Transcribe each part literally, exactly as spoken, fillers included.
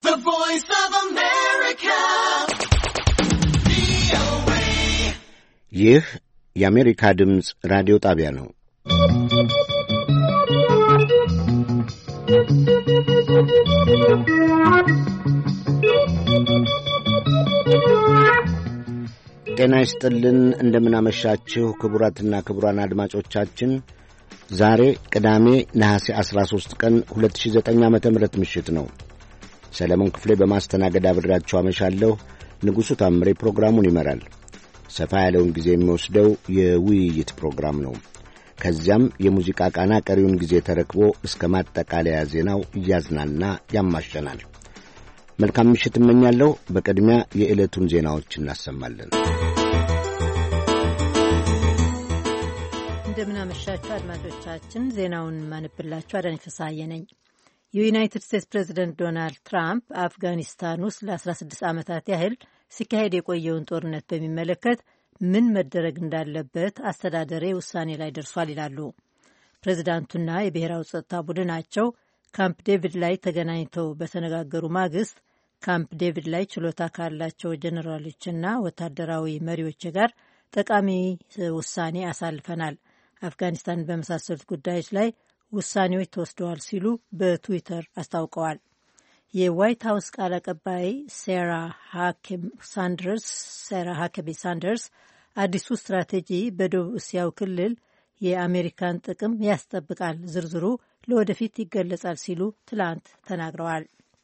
The Voice of America. ይህ የአሜሪካ ድምፅ ራዲዮ ጣቢያ ነው። ጤና ይስጥልን፣ እንደምናመሻችሁ ክቡራትና ክቡራን አድማጮቻችን። ዛሬ ቅዳሜ ነሐሴ አስራ ሦስት ቀን ሁለት ሺህ ዘጠኝ ዓመተ ምህረት ምሽት ነው። ሰለሞን ክፍሌ በማስተናገድ አብሬያችሁ አመሻለሁ። ንጉሡ ታምሬ ፕሮግራሙን ይመራል። ሰፋ ያለውን ጊዜ የሚወስደው የውይይት ፕሮግራም ነው። ከዚያም የሙዚቃ ቃና ቀሪውን ጊዜ ተረክቦ እስከ ማጠቃለያ ዜናው እያዝናና ያማሸናል። መልካም ምሽት እመኛለሁ። በቅድሚያ የዕለቱን ዜናዎች እናሰማለን። እንደምናመሻችሁ አድማጮቻችን፣ ዜናውን ማንብላችሁ አዳኝ ፍስሐዬ ነኝ። የዩናይትድ ስቴትስ ፕሬዚደንት ዶናልድ ትራምፕ አፍጋኒስታን ውስጥ ለአስራ ስድስት ዓመታት ያህል ሲካሄድ የቆየውን ጦርነት በሚመለከት ምን መደረግ እንዳለበት አስተዳደሬ ውሳኔ ላይ ደርሷል ይላሉ። ፕሬዚዳንቱና የብሔራዊ ጸጥታ ቡድናቸው ካምፕ ዴቪድ ላይ ተገናኝተው በተነጋገሩ ማግስት ካምፕ ዴቪድ ላይ ችሎታ ካላቸው ጀኔራሎችና ወታደራዊ መሪዎች ጋር ጠቃሚ ውሳኔ አሳልፈናል፣ አፍጋኒስታን በመሳሰሉት ጉዳዮች ላይ ውሳኔዎች ተወስደዋል ሲሉ በትዊተር አስታውቀዋል። የዋይት ሀውስ ቃል አቀባይ ሴራ ሃከቢ ሳንደርስ አዲሱ ስትራቴጂ በደቡብ እስያው ክልል የአሜሪካን ጥቅም ያስጠብቃል፣ ዝርዝሩ ለወደፊት ይገለጻል ሲሉ ትላንት ተናግረዋል።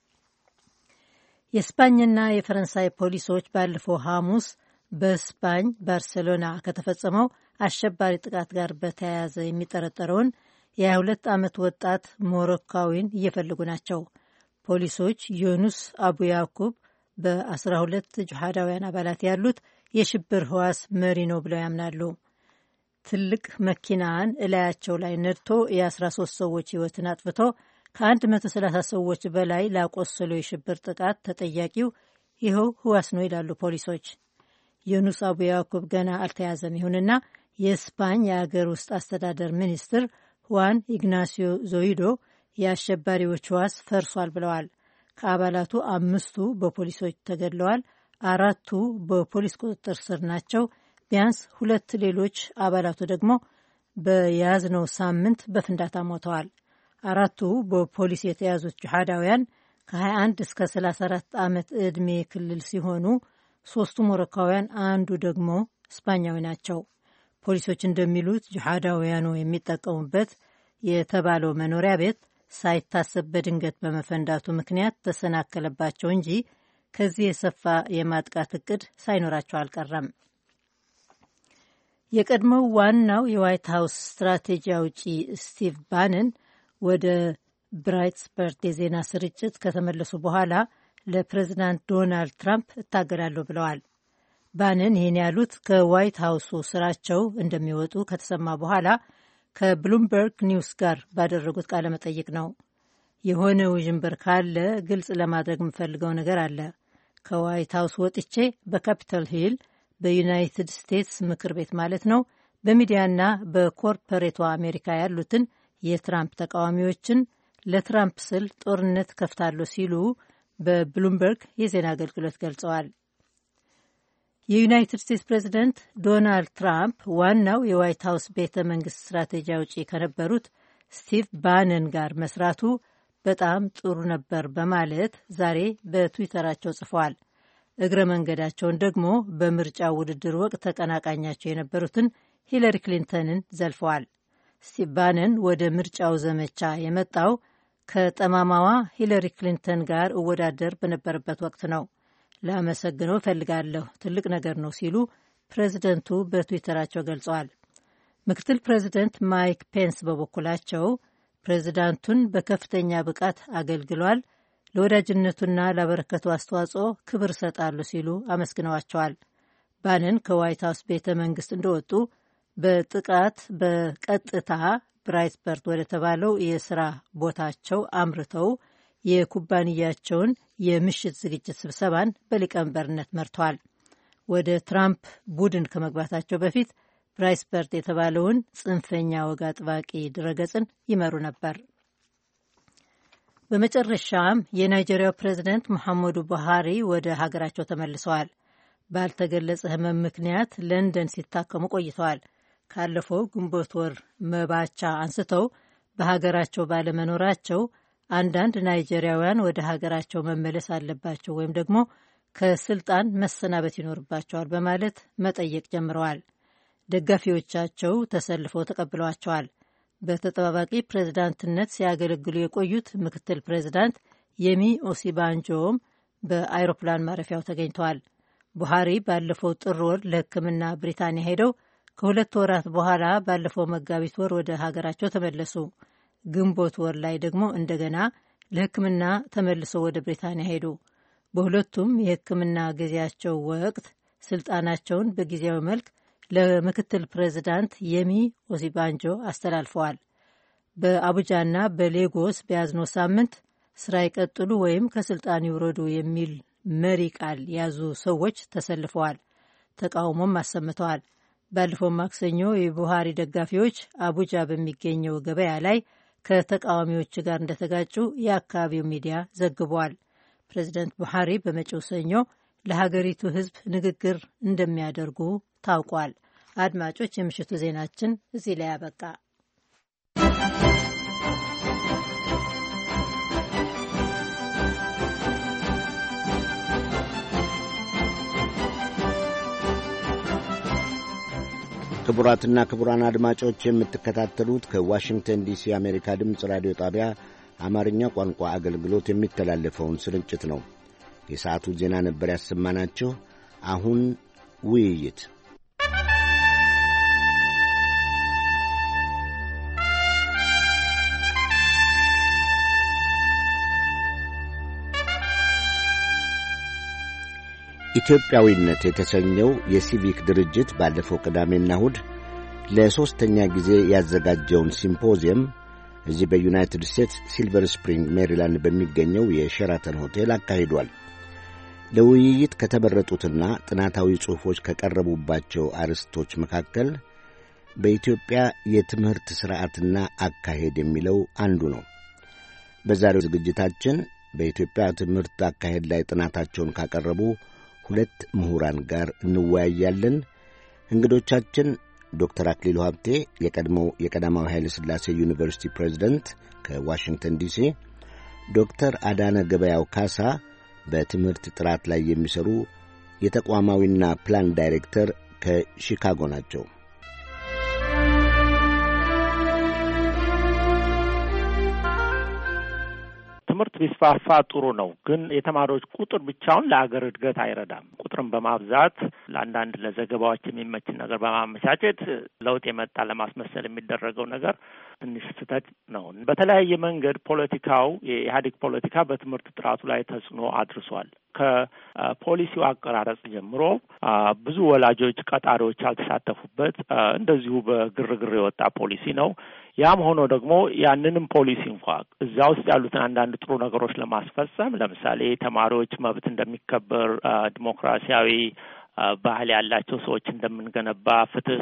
የስፓኝና የፈረንሳይ ፖሊሶች ባለፈው ሐሙስ በስፓኝ ባርሴሎና ከተፈጸመው አሸባሪ ጥቃት ጋር በተያያዘ የሚጠረጠረውን የሃያ ሁለት ዓመት ወጣት ሞሮካዊን እየፈለጉ ናቸው። ፖሊሶች ዩኑስ አቡ ያኩብ በአስራ ሁለት ጅሃዳውያን አባላት ያሉት የሽብር ህዋስ መሪ ነው ብለው ያምናሉ። ትልቅ መኪናን እላያቸው ላይ ነድቶ የአስራ ሶስት ሰዎች ህይወትን አጥፍቶ ከአንድ መቶ ሰላሳ ሰዎች በላይ ላቆሰለው የሽብር ጥቃት ተጠያቂው ይኸው ህዋስ ነው ይላሉ ፖሊሶች። ዩኑስ አቡ ያኩብ ገና አልተያዘም። ይሁንና የስፓኝ የአገር ውስጥ አስተዳደር ሚኒስትር ሁዋን ኢግናሲዮ ዞይዶ የአሸባሪዎች ህዋስ ፈርሷል ብለዋል። ከአባላቱ አምስቱ በፖሊሶች ተገድለዋል፣ አራቱ በፖሊስ ቁጥጥር ስር ናቸው። ቢያንስ ሁለት ሌሎች አባላቱ ደግሞ በያዝነው ሳምንት በፍንዳታ ሞተዋል። አራቱ በፖሊስ የተያዙት ጅሃዳውያን ከ21 እስከ ሰላሳ አራት ዓመት ዕድሜ ክልል ሲሆኑ ሶስቱ ሞሮካውያን፣ አንዱ ደግሞ ስፓኛዊ ናቸው። ፖሊሶች እንደሚሉት ጅሃዳውያኑ የሚጠቀሙበት የተባለው መኖሪያ ቤት ሳይታሰብ በድንገት በመፈንዳቱ ምክንያት ተሰናከለባቸው እንጂ ከዚህ የሰፋ የማጥቃት እቅድ ሳይኖራቸው አልቀረም። የቀድሞው ዋናው የዋይት ሀውስ ስትራቴጂ አውጪ ስቲቭ ባነን ወደ ብራይትስበርግ የዜና ስርጭት ከተመለሱ በኋላ ለፕሬዚዳንት ዶናልድ ትራምፕ እታገላለሁ ብለዋል። ባነን ይህን ያሉት ከዋይት ሀውሱ ስራቸው እንደሚወጡ ከተሰማ በኋላ ከብሉምበርግ ኒውስ ጋር ባደረጉት ቃለ መጠይቅ ነው። የሆነ ውዥንብር ካለ ግልጽ ለማድረግ የምፈልገው ነገር አለ። ከዋይት ሀውስ ወጥቼ በካፒታል ሂል በዩናይትድ ስቴትስ ምክር ቤት ማለት ነው በሚዲያና በኮርፖሬቷ አሜሪካ ያሉትን የትራምፕ ተቃዋሚዎችን ለትራምፕ ስል ጦርነት ከፍታለሁ ሲሉ በብሉምበርግ የዜና አገልግሎት ገልጸዋል። የዩናይትድ ስቴትስ ፕሬዚደንት ዶናልድ ትራምፕ ዋናው የዋይት ሀውስ ቤተ መንግስት ስትራቴጂ አውጪ ከነበሩት ስቲቭ ባነን ጋር መስራቱ በጣም ጥሩ ነበር በማለት ዛሬ በትዊተራቸው ጽፈዋል። እግረ መንገዳቸውን ደግሞ በምርጫ ውድድር ወቅት ተቀናቃኛቸው የነበሩትን ሂለሪ ክሊንተንን ዘልፈዋል። ስቲቭ ባነን ወደ ምርጫው ዘመቻ የመጣው ከጠማማዋ ሂለሪ ክሊንተን ጋር እወዳደር በነበረበት ወቅት ነው። ላመሰግነው እፈልጋለሁ፣ ትልቅ ነገር ነው ሲሉ ፕሬዚደንቱ በትዊተራቸው ገልጸዋል። ምክትል ፕሬዚደንት ማይክ ፔንስ በበኩላቸው ፕሬዚዳንቱን በከፍተኛ ብቃት አገልግሏል፣ ለወዳጅነቱና ላበረከቱ አስተዋጽኦ ክብር እሰጣሉ ሲሉ አመስግነዋቸዋል። ባነን ከዋይት ሀውስ ቤተ መንግስት እንደወጡ በጥቃት በቀጥታ ብራይትስበርግ ወደ ተባለው የስራ ቦታቸው አምርተው የኩባንያቸውን የምሽት ዝግጅት ስብሰባን በሊቀመንበርነት መርተዋል። ወደ ትራምፕ ቡድን ከመግባታቸው በፊት ብራይትስበርግ የተባለውን ጽንፈኛ ወግ አጥባቂ ድረገጽን ይመሩ ነበር። በመጨረሻም የናይጄሪያው ፕሬዚደንት ሙሐመዱ ቡሃሪ ወደ ሀገራቸው ተመልሰዋል። ባልተገለጸ ህመም ምክንያት ለንደን ሲታከሙ ቆይተዋል። ካለፈው ግንቦት ወር መባቻ አንስተው በሀገራቸው ባለመኖራቸው አንዳንድ ናይጄሪያውያን ወደ ሀገራቸው መመለስ አለባቸው ወይም ደግሞ ከስልጣን መሰናበት ይኖርባቸዋል በማለት መጠየቅ ጀምረዋል። ደጋፊዎቻቸው ተሰልፈው ተቀብለዋቸዋል። በተጠባባቂ ፕሬዝዳንትነት ሲያገለግሉ የቆዩት ምክትል ፕሬዝዳንት የሚ ኦሲባንጆም በአይሮፕላን ማረፊያው ተገኝተዋል። ቡሃሪ ባለፈው ጥር ወር ለሕክምና ብሪታንያ ሄደው ከሁለት ወራት በኋላ ባለፈው መጋቢት ወር ወደ ሀገራቸው ተመለሱ። ግንቦት ወር ላይ ደግሞ እንደገና ለሕክምና ተመልሰው ወደ ብሪታንያ ሄዱ። በሁለቱም የሕክምና ጊዜያቸው ወቅት ስልጣናቸውን በጊዜያዊ መልክ ለምክትል ፕሬዚዳንት የሚ ኦሲባንጆ አስተላልፈዋል። በአቡጃና በሌጎስ በያዝነው ሳምንት ስራ ይቀጥሉ ወይም ከስልጣን ይውረዱ የሚል መሪ ቃል የያዙ ሰዎች ተሰልፈዋል። ተቃውሞም አሰምተዋል። ባለፈው ማክሰኞ የቡሃሪ ደጋፊዎች አቡጃ በሚገኘው ገበያ ላይ ከተቃዋሚዎች ጋር እንደተጋጩ የአካባቢው ሚዲያ ዘግቧል። ፕሬዚደንት ቡሃሪ በመጪው ሰኞ ለሀገሪቱ ሕዝብ ንግግር እንደሚያደርጉ ታውቋል። አድማጮች፣ የምሽቱ ዜናችን እዚህ ላይ ያበቃ። ክቡራትና ክቡራን አድማጮች የምትከታተሉት ከዋሽንግተን ዲሲ የአሜሪካ ድምፅ ራዲዮ ጣቢያ አማርኛ ቋንቋ አገልግሎት የሚተላለፈውን ስርጭት ነው። የሰዓቱ ዜና ነበር ያሰማናችሁ። አሁን ውይይት። ኢትዮጵያዊነት የተሰኘው የሲቪክ ድርጅት ባለፈው ቅዳሜና እሁድ ለሦስተኛ ጊዜ ያዘጋጀውን ሲምፖዚየም እዚህ በዩናይትድ ስቴትስ ሲልቨር ስፕሪንግ ሜሪላንድ በሚገኘው የሼራተን ሆቴል አካሂዷል። ለውይይት ከተመረጡትና ጥናታዊ ጽሑፎች ከቀረቡባቸው አርዕስቶች መካከል በኢትዮጵያ የትምህርት ሥርዓትና አካሄድ የሚለው አንዱ ነው። በዛሬው ዝግጅታችን በኢትዮጵያ ትምህርት አካሄድ ላይ ጥናታቸውን ካቀረቡ ሁለት ምሁራን ጋር እንወያያለን። እንግዶቻችን ዶክተር አክሊሉ ሀብቴ የቀድሞው የቀዳማዊ ኃይለ ሥላሴ ዩኒቨርሲቲ ፕሬዝደንት ከዋሽንግተን ዲሲ፣ ዶክተር አዳነ ገበያው ካሳ በትምህርት ጥራት ላይ የሚሰሩ የተቋማዊና ፕላን ዳይሬክተር ከሺካጎ ናቸው። ትምህርት ቢስፋፋ ጥሩ ነው፣ ግን የተማሪዎች ቁጥር ብቻውን ለአገር እድገት አይረዳም። ቁጥርን በማብዛት ለአንዳንድ ለዘገባዎች የሚመች ነገር በማመቻቸት ለውጥ የመጣ ለማስመሰል የሚደረገው ነገር ትንሽ ስህተት ነው። በተለያየ መንገድ ፖለቲካው የኢህአዴግ ፖለቲካ በትምህርት ጥራቱ ላይ ተጽዕኖ አድርሷል። ከፖሊሲው አቀራረጽ ጀምሮ ብዙ ወላጆች ቀጣሪዎች ያልተሳተፉበት እንደዚሁ በግርግር የወጣ ፖሊሲ ነው። ያም ሆኖ ደግሞ ያንንም ፖሊሲ እንኳ እዛ ውስጥ ያሉትን አንዳንድ ጥሩ ነገሮች ለማስፈጸም ለምሳሌ ተማሪዎች መብት እንደሚከበር፣ ዲሞክራሲያዊ ባህል ያላቸው ሰዎች እንደምንገነባ፣ ፍትህ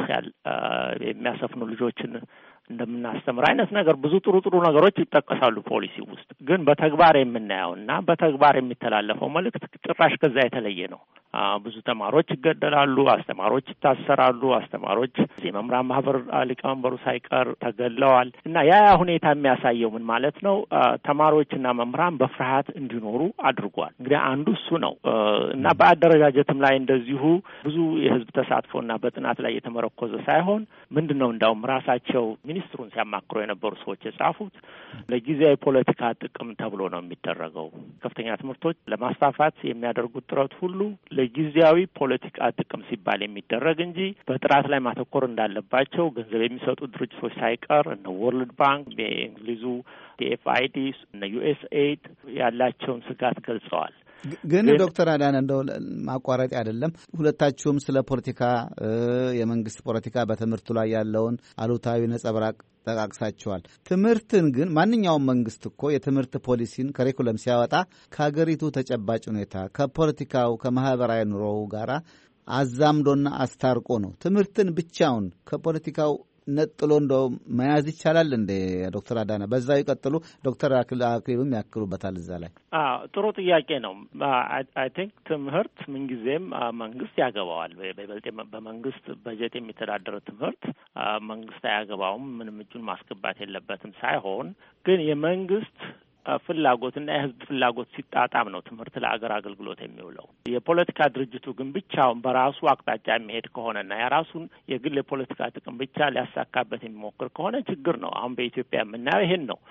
የሚያሰፍኑ ልጆችን እንደምናስተምር አይነት ነገር ብዙ ጥሩ ጥሩ ነገሮች ይጠቀሳሉ ፖሊሲ ውስጥ። ግን በተግባር የምናየውና በተግባር የሚተላለፈው መልእክት ጭራሽ ከዛ የተለየ ነው። ብዙ ተማሪዎች ይገደላሉ፣ አስተማሪዎች ይታሰራሉ፣ አስተማሪዎች የመምህራን ማህበር ሊቀመንበሩ ሳይቀር ተገድለዋል። እና ያ ያ ሁኔታ የሚያሳየው ምን ማለት ነው? ተማሪዎችና መምህራን በፍርሃት እንዲኖሩ አድርጓል። እንግዲህ አንዱ እሱ ነው እና በአደረጃጀትም ላይ እንደዚሁ ብዙ የህዝብ ተሳትፎና በጥናት ላይ የተመረኮዘ ሳይሆን ምንድን ነው እንዳውም ራሳቸው ሚኒስትሩን ሲያማክሩ የነበሩ ሰዎች የጻፉት ለጊዜያዊ ፖለቲካ ጥቅም ተብሎ ነው የሚደረገው። ከፍተኛ ትምህርቶች ለማስፋፋት የሚያደርጉት ጥረት ሁሉ ለጊዜያዊ ፖለቲካ ጥቅም ሲባል የሚደረግ እንጂ በጥራት ላይ ማተኮር እንዳለባቸው ገንዘብ የሚሰጡ ድርጅቶች ሳይቀር እነ ወርልድ ባንክ፣ የእንግሊዙ ቲኤፍአይዲ፣ እነ ዩኤስኤይድ ያላቸውን ስጋት ገልጸዋል። ግን ዶክተር አዳነ እንደው ማቋረጥ አይደለም፣ ሁለታችሁም ስለ ፖለቲካ የመንግስት ፖለቲካ በትምህርቱ ላይ ያለውን አሉታዊ ነጸብራቅ ጠቃቅሳቸዋል። ትምህርትን ግን ማንኛውም መንግስት እኮ የትምህርት ፖሊሲን ከሪኩለም ሲያወጣ ከሀገሪቱ ተጨባጭ ሁኔታ ከፖለቲካው ከማህበራዊ ኑሮው ጋር አዛምዶና አስታርቆ ነው። ትምህርትን ብቻውን ከፖለቲካው ነጥሎ እንደው መያዝ ይቻላል እንደ ዶክተር አዳነ በዛው ይቀጥሉ። ዶክተር አክሊሉም ያክሉበታል እዛ ላይ። አዎ ጥሩ ጥያቄ ነው። አይ ቲንክ ትምህርት ምንጊዜም መንግስት ያገባዋል። በይበልጥ በመንግስት በጀት የሚተዳደረው ትምህርት መንግስት አያገባውም፣ ምንም እጁን ማስገባት የለበትም ሳይሆን ግን የመንግስት ፍላጎትና የህዝብ ፍላጎት ሲጣጣም ነው ትምህርት ለአገር አገልግሎት የሚውለው። የፖለቲካ ድርጅቱ ግን ብቻውን በራሱ አቅጣጫ የሚሄድ ከሆነና የራሱን የግል የፖለቲካ ጥቅም ብቻ ሊያሳካበት የሚሞክር ከሆነ ችግር ነው። አሁን በኢትዮጵያ የምናየው ይሄን ነው።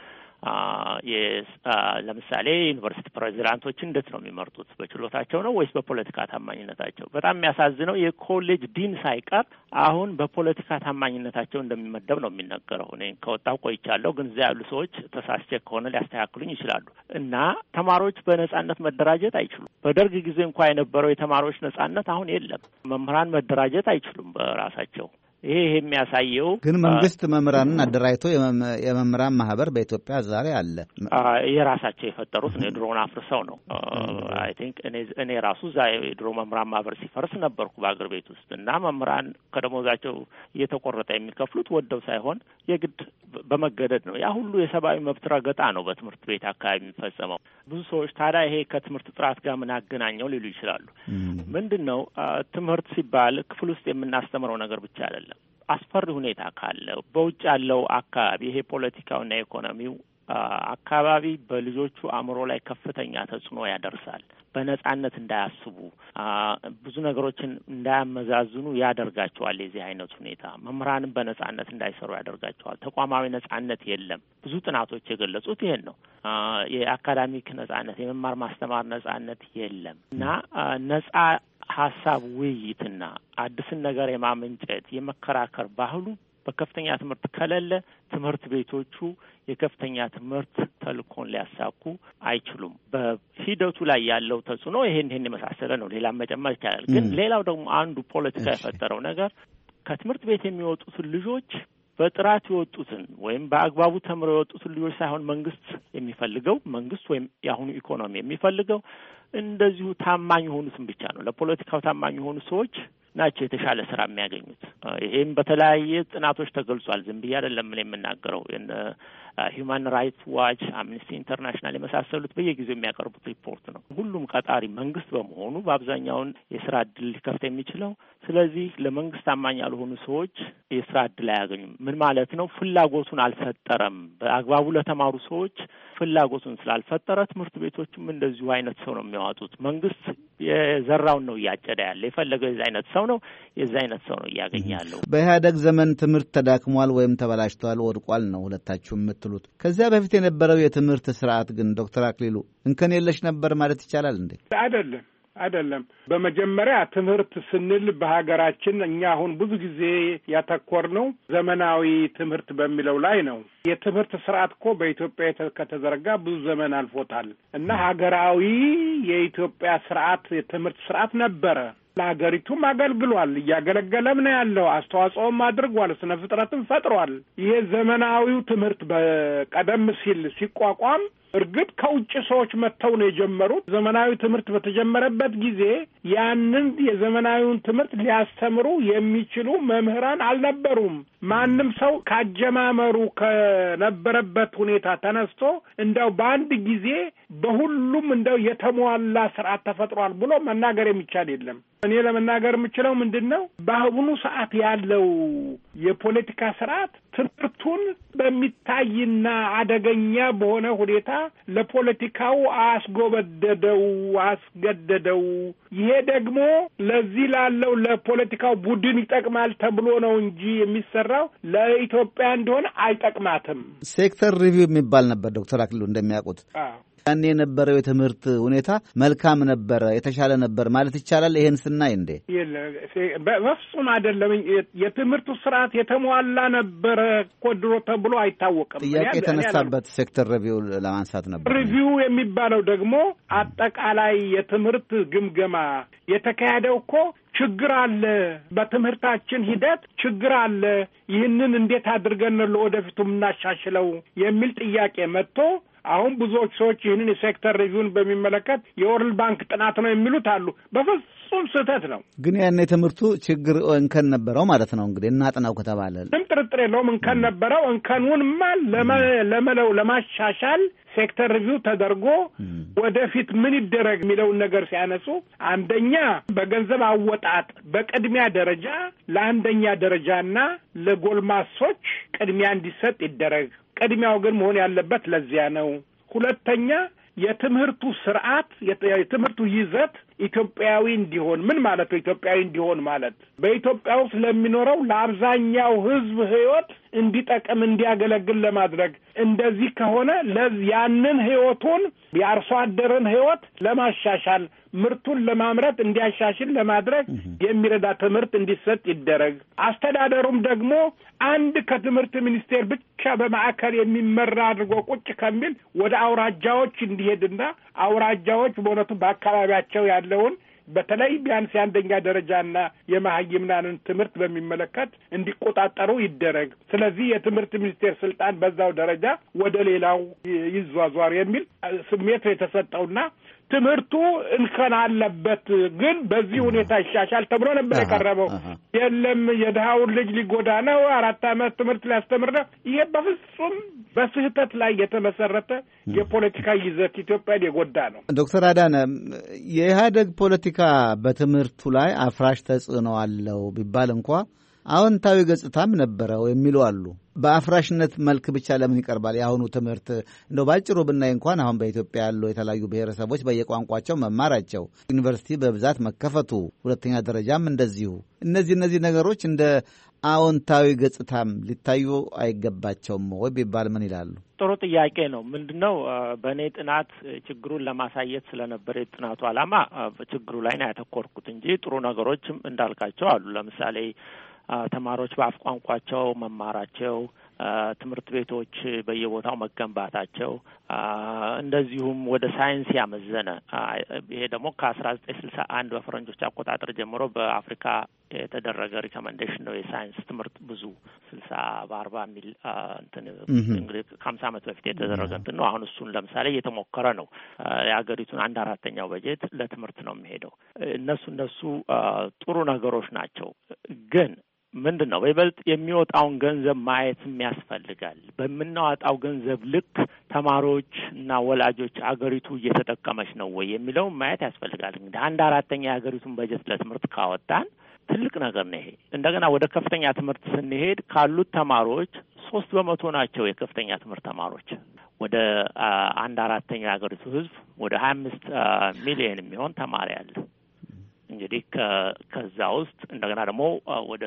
ለምሳሌ ዩኒቨርሲቲ ፕሬዚዳንቶችን እንዴት ነው የሚመርጡት? በችሎታቸው ነው ወይስ በፖለቲካ ታማኝነታቸው? በጣም የሚያሳዝነው የኮሌጅ ዲን ሳይቀር አሁን በፖለቲካ ታማኝነታቸው እንደሚመደብ ነው የሚነገረው። እኔ ከወጣሁ ቆይቻለሁ፣ ግን እዚያ ያሉ ሰዎች ተሳስቼ ከሆነ ሊያስተካክሉኝ ይችላሉ። እና ተማሪዎች በነጻነት መደራጀት አይችሉም። በደርግ ጊዜ እንኳን የነበረው የተማሪዎች ነጻነት አሁን የለም። መምህራን መደራጀት አይችሉም በራሳቸው። ይሄ የሚያሳየው ግን መንግስት መምህራንን አደራጅቶ የመምህራን ማህበር በኢትዮጵያ ዛሬ አለ። የራሳቸው የፈጠሩት ነው። የድሮውን አፍርሰው ነው። አይ ቲንክ እኔ እኔ ራሱ እዛ የድሮ መምህራን ማህበር ሲፈርስ ነበርኩ በአገር ቤት ውስጥ እና መምህራን ከደሞዛቸው እየተቆረጠ የሚከፍሉት ወደው ሳይሆን የግድ በመገደድ ነው። ያ ሁሉ የሰብአዊ መብት ረገጣ ነው በትምህርት ቤት አካባቢ የሚፈጸመው። ብዙ ሰዎች ታዲያ ይሄ ከትምህርት ጥራት ጋር ምን አገናኘው ሊሉ ይችላሉ። ምንድን ነው ትምህርት ሲባል ክፍል ውስጥ የምናስተምረው ነገር ብቻ አይደለም። አስፈሪ ሁኔታ ካለ በውጭ ያለው አካባቢ ይሄ ፖለቲካውና ኢኮኖሚው አካባቢ በልጆቹ አእምሮ ላይ ከፍተኛ ተጽዕኖ ያደርሳል። በነጻነት እንዳያስቡ፣ ብዙ ነገሮችን እንዳያመዛዝኑ ያደርጋቸዋል። የዚህ አይነት ሁኔታ መምህራንም በነጻነት እንዳይሰሩ ያደርጋቸዋል። ተቋማዊ ነጻነት የለም። ብዙ ጥናቶች የገለጹት ይሄን ነው። የአካዳሚክ ነጻነት፣ የመማር ማስተማር ነጻነት የለም እና ነጻ ሀሳብ ውይይትና አዲስን ነገር የማመንጨት የመከራከር ባህሉ በከፍተኛ ትምህርት ከሌለ ትምህርት ቤቶቹ የከፍተኛ ትምህርት ተልእኮን ሊያሳኩ አይችሉም። በሂደቱ ላይ ያለው ተጽዕኖ ይሄን ይሄን የመሳሰለ ነው። ሌላም መጨመር ይቻላል። ግን ሌላው ደግሞ አንዱ ፖለቲካ የፈጠረው ነገር ከትምህርት ቤት የሚወጡትን ልጆች በጥራት የወጡትን ወይም በአግባቡ ተምረው የወጡትን ልጆች ሳይሆን መንግስት የሚፈልገው መንግስት ወይም የአሁኑ ኢኮኖሚ የሚፈልገው እንደዚሁ ታማኝ የሆኑትን ብቻ ነው። ለፖለቲካው ታማኝ የሆኑ ሰዎች ናቸው የተሻለ ስራ የሚያገኙት። ይሄም በተለያየ ጥናቶች ተገልጿል። ዝም ብዬ አይደለም ምን የምናገረው። ሂውማን ራይትስ ዋች፣ አምነስቲ ኢንተርናሽናል የመሳሰሉት በየጊዜው የሚያቀርቡት ሪፖርት ነው። ሁሉም ቀጣሪ መንግስት በመሆኑ በአብዛኛውን የስራ እድል ሊከፍት የሚችለው። ስለዚህ ለመንግስት ታማኝ ያልሆኑ ሰዎች የስራ እድል አያገኙም። ምን ማለት ነው? ፍላጎቱን አልፈጠረም። በአግባቡ ለተማሩ ሰዎች ፍላጎቱን ስላልፈጠረ ትምህርት ቤቶችም እንደዚሁ አይነት ሰው ነው የሚያወጡት። መንግስት የዘራውን ነው እያጨደ ያለ። የፈለገው የዚህ አይነት ሰው ነው፣ የዚህ አይነት ሰው ነው እያገኘ ያለው። በኢህአደግ ዘመን ትምህርት ተዳክሟል ወይም ተበላሽቷል፣ ወድቋል ነው ሁለታችሁ የምትሉት። ከዚያ በፊት የነበረው የትምህርት ስርዓት ግን ዶክተር አክሊሉ እንከን የለሽ ነበር ማለት ይቻላል እንዴ? አይደለም አይደለም። በመጀመሪያ ትምህርት ስንል በሀገራችን እኛ አሁን ብዙ ጊዜ ያተኮርነው ዘመናዊ ትምህርት በሚለው ላይ ነው። የትምህርት ስርዓት እኮ በኢትዮጵያ ከተዘረጋ ብዙ ዘመን አልፎታል እና ሀገራዊ የኢትዮጵያ ስርዓት የትምህርት ስርዓት ነበረ። ለሀገሪቱም አገልግሏል፣ እያገለገለም ነው ያለው። አስተዋጽኦም አድርጓል፣ ስነ ፍጥረትም ፈጥሯል። ይሄ ዘመናዊው ትምህርት በቀደም ሲል ሲቋቋም እርግጥ ከውጭ ሰዎች መጥተው ነው የጀመሩት። ዘመናዊ ትምህርት በተጀመረበት ጊዜ ያንን የዘመናዊውን ትምህርት ሊያስተምሩ የሚችሉ መምህራን አልነበሩም። ማንም ሰው ካጀማመሩ ከነበረበት ሁኔታ ተነስቶ እንደው በአንድ ጊዜ በሁሉም እንደው የተሟላ ስርዓት ተፈጥሯል ብሎ መናገር የሚቻል የለም። እኔ ለመናገር የምችለው ምንድን ነው፣ በአሁኑ ሰዓት ያለው የፖለቲካ ስርዓት ትምህርቱን በሚታይና አደገኛ በሆነ ሁኔታ ለፖለቲካው አስጎበደደው፣ አስገደደው። ይሄ ደግሞ ለዚህ ላለው ለፖለቲካው ቡድን ይጠቅማል ተብሎ ነው እንጂ የሚሰራው ለኢትዮጵያ እንደሆነ አይጠቅማትም። ሴክተር ሪቪው የሚባል ነበር ዶክተር አክሊሉ እንደሚያውቁት። ያኔ የነበረው የትምህርት ሁኔታ መልካም ነበረ፣ የተሻለ ነበር ማለት ይቻላል። ይሄን ስናይ እንዴ በፍጹም አይደለም። የትምህርቱ ስርዓት የተሟላ ነበረ እኮ ድሮ ተብሎ አይታወቅም። ጥያቄ የተነሳበት ሴክተር ሪቪው ለማንሳት ነበር። ሪቪው የሚባለው ደግሞ አጠቃላይ የትምህርት ግምገማ የተካሄደው እኮ ችግር አለ፣ በትምህርታችን ሂደት ችግር አለ፣ ይህንን እንዴት አድርገን ለወደፊቱ የምናሻሽለው የሚል ጥያቄ መጥቶ አሁን ብዙዎች ሰዎች ይህንን የሴክተር ሪቪውን በሚመለከት የወርልድ ባንክ ጥናት ነው የሚሉት አሉ። በፍጹም ስህተት ነው። ግን ያን የትምህርቱ ችግር እንከን ነበረው ማለት ነው። እንግዲህ እናጥናው ከተባለ ምንም ጥርጥር የለውም እንከን ነበረው። እንከኑንማ ለመለው ለማሻሻል ሴክተር ሪቪው ተደርጎ ወደፊት ምን ይደረግ የሚለውን ነገር ሲያነሱ አንደኛ በገንዘብ አወጣጥ በቅድሚያ ደረጃ ለአንደኛ ደረጃና ለጎልማሶች ቅድሚያ እንዲሰጥ ይደረግ። ቅድሚያው ግን መሆን ያለበት ለዚያ ነው። ሁለተኛ የትምህርቱ ስርዓት የትምህርቱ ይዘት ኢትዮጵያዊ እንዲሆን። ምን ማለት ነው ኢትዮጵያዊ እንዲሆን ማለት? በኢትዮጵያ ውስጥ ለሚኖረው ለአብዛኛው ሕዝብ ህይወት እንዲጠቅም እንዲያገለግል ለማድረግ። እንደዚህ ከሆነ ያንን ህይወቱን የአርሶ አደርን ህይወት ለማሻሻል ምርቱን ለማምረት እንዲያሻሽል ለማድረግ የሚረዳ ትምህርት እንዲሰጥ ይደረግ። አስተዳደሩም ደግሞ አንድ ከትምህርት ሚኒስቴር ብቻ በማዕከል የሚመራ አድርጎ ቁጭ ከሚል ወደ አውራጃዎች እንዲሄድና አውራጃዎች በእውነቱ በአካባቢያቸው ያለውን በተለይ ቢያንስ የአንደኛ ደረጃና የመሀይምናንን ትምህርት በሚመለከት እንዲቆጣጠሩ ይደረግ። ስለዚህ የትምህርት ሚኒስቴር ስልጣን በዛው ደረጃ ወደ ሌላው ይዟዟር የሚል ስሜት የተሰጠውና ትምህርቱ እንከን አለበት ግን በዚህ ሁኔታ ይሻሻል ተብሎ ነበር የቀረበው። የለም የድሃውን ልጅ ሊጎዳ ነው፣ አራት ዓመት ትምህርት ሊያስተምር ነው። ይሄ በፍጹም በስህተት ላይ የተመሰረተ የፖለቲካ ይዘት ኢትዮጵያን የጎዳ ነው። ዶክተር አዳነ የኢህአደግ ፖለቲካ በትምህርቱ ላይ አፍራሽ ተጽዕኖ አለው ቢባል እንኳ አዎንታዊ ገጽታም ነበረው የሚሉ አሉ። በአፍራሽነት መልክ ብቻ ለምን ይቀርባል? የአሁኑ ትምህርት እንደው ባጭሩ ብናይ እንኳን አሁን በኢትዮጵያ ያለው የተለያዩ ብሔረሰቦች በየቋንቋቸው መማራቸው፣ ዩኒቨርሲቲ በብዛት መከፈቱ፣ ሁለተኛ ደረጃም እንደዚሁ፣ እነዚህ እነዚህ ነገሮች እንደ አዎንታዊ ገጽታም ሊታዩ አይገባቸውም ወይ ቢባል ምን ይላሉ? ጥሩ ጥያቄ ነው። ምንድነው በእኔ ጥናት ችግሩን ለማሳየት ስለነበረ የጥናቱ ዓላማ ችግሩ ላይ ነው ያተኮርኩት እንጂ ጥሩ ነገሮችም እንዳልካቸው አሉ። ለምሳሌ ተማሪዎች በአፍ ቋንቋቸው መማራቸው፣ ትምህርት ቤቶች በየቦታው መገንባታቸው፣ እንደዚሁም ወደ ሳይንስ ያመዘነ ይሄ ደግሞ ከአስራ ዘጠኝ ስልሳ አንድ በፈረንጆች አቆጣጠር ጀምሮ በአፍሪካ የተደረገ ሪኮመንዴሽን ነው። የሳይንስ ትምህርት ብዙ ስልሳ በአርባ ሚል እንትን እንግዲህ ከሀምሳ ዓመት በፊት የተደረገ እንትን ነው። አሁን እሱን ለምሳሌ እየተሞከረ ነው። የሀገሪቱን አንድ አራተኛው በጀት ለትምህርት ነው የሚሄደው። እነሱ እነሱ ጥሩ ነገሮች ናቸው። ግን ምንድን ነው በይበልጥ የሚወጣውን ገንዘብ ማየትም ያስፈልጋል። በምናወጣው ገንዘብ ልክ ተማሪዎች እና ወላጆች አገሪቱ እየተጠቀመች ነው ወይ የሚለው ማየት ያስፈልጋል። እንግዲህ አንድ አራተኛ የሀገሪቱን በጀት ለትምህርት ካወጣን ትልቅ ነገር ነው ይሄ። እንደገና ወደ ከፍተኛ ትምህርት ስንሄድ ካሉት ተማሪዎች ሶስት በመቶ ናቸው የከፍተኛ ትምህርት ተማሪዎች። ወደ አንድ አራተኛ የሀገሪቱ ሕዝብ ወደ ሀያ አምስት ሚሊዮን የሚሆን ተማሪ አለ። እንግዲህ ከዛ ውስጥ እንደገና ደግሞ ወደ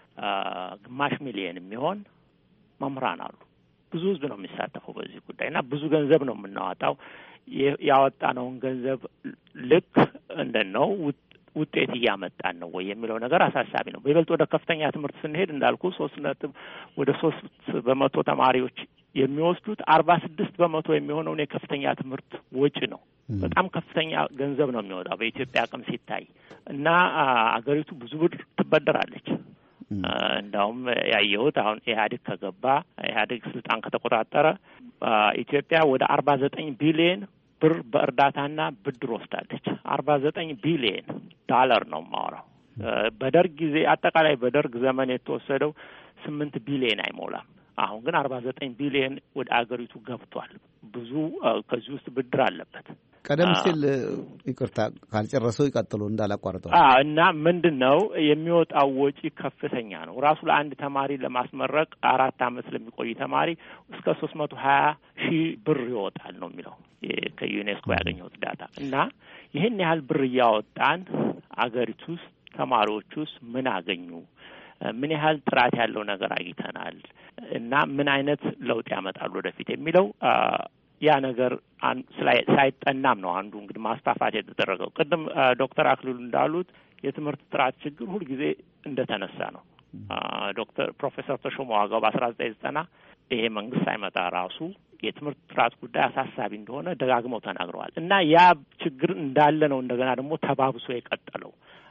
ግማሽ ሚሊዮን የሚሆን መምህራን አሉ። ብዙ ህዝብ ነው የሚሳተፈው በዚህ ጉዳይ እና ብዙ ገንዘብ ነው የምናወጣው። ያወጣነውን ገንዘብ ልክ እንደነው ውጤት እያመጣን ነው ወይ የሚለው ነገር አሳሳቢ ነው። በይበልጥ ወደ ከፍተኛ ትምህርት ስንሄድ እንዳልኩ ሶስት ነጥብ ወደ ሶስት በመቶ ተማሪዎች የሚወስዱት አርባ ስድስት በመቶ የሚሆነውን የከፍተኛ ትምህርት ወጪ ነው። በጣም ከፍተኛ ገንዘብ ነው የሚወጣው በኢትዮጵያ አቅም ሲታይ እና አገሪቱ ብዙ ብር ትበደራለች። እንዳውም ያየሁት አሁን ኢህአዴግ ከገባ ኢህአዴግ ስልጣን ከተቆጣጠረ ኢትዮጵያ ወደ አርባ ዘጠኝ ቢሊዮን ብር በእርዳታና ብድር ወስዳለች። አርባ ዘጠኝ ቢሊዮን ዶላር ነው የማወራው። በደርግ ጊዜ አጠቃላይ በደርግ ዘመን የተወሰደው ስምንት ቢሊዮን አይሞላም። አሁን ግን አርባ ዘጠኝ ቢሊዮን ወደ አገሪቱ ገብቷል። ብዙ ከዚህ ውስጥ ብድር አለበት። ቀደም ሲል ይቅርታ ካልጨረሰው ይቀጥሉ እንዳላቋርጠው እና ምንድነው የሚወጣው ወጪ ከፍተኛ ነው። ራሱ ለአንድ ተማሪ ለማስመረቅ አራት አመት ለሚቆይ ተማሪ እስከ ሶስት መቶ ሀያ ሺህ ብር ይወጣል ነው የሚለው ከዩኔስኮ ያገኘሁት ዳታ። እና ይህን ያህል ብር እያወጣን አገሪቱ ውስጥ ተማሪዎች ውስጥ ምን አገኙ? ምን ያህል ጥራት ያለው ነገር አግኝተናል? እና ምን አይነት ለውጥ ያመጣሉ ወደፊት የሚለው ያ ነገር ሳይጠናም ነው አንዱ እንግዲህ ማስፋፋት የተደረገው። ቅድም ዶክተር አክሊሉ እንዳሉት የትምህርት ጥራት ችግር ሁልጊዜ እንደተነሳ ነው። ዶክተር ፕሮፌሰር ተሾመ ዋጋው በአስራ ዘጠኝ ዘጠና ይሄ መንግስት ሳይመጣ ራሱ የትምህርት ጥራት ጉዳይ አሳሳቢ እንደሆነ ደጋግመው ተናግረዋል። እና ያ ችግር እንዳለ ነው እንደገና ደግሞ ተባብሶ የቀጠለው።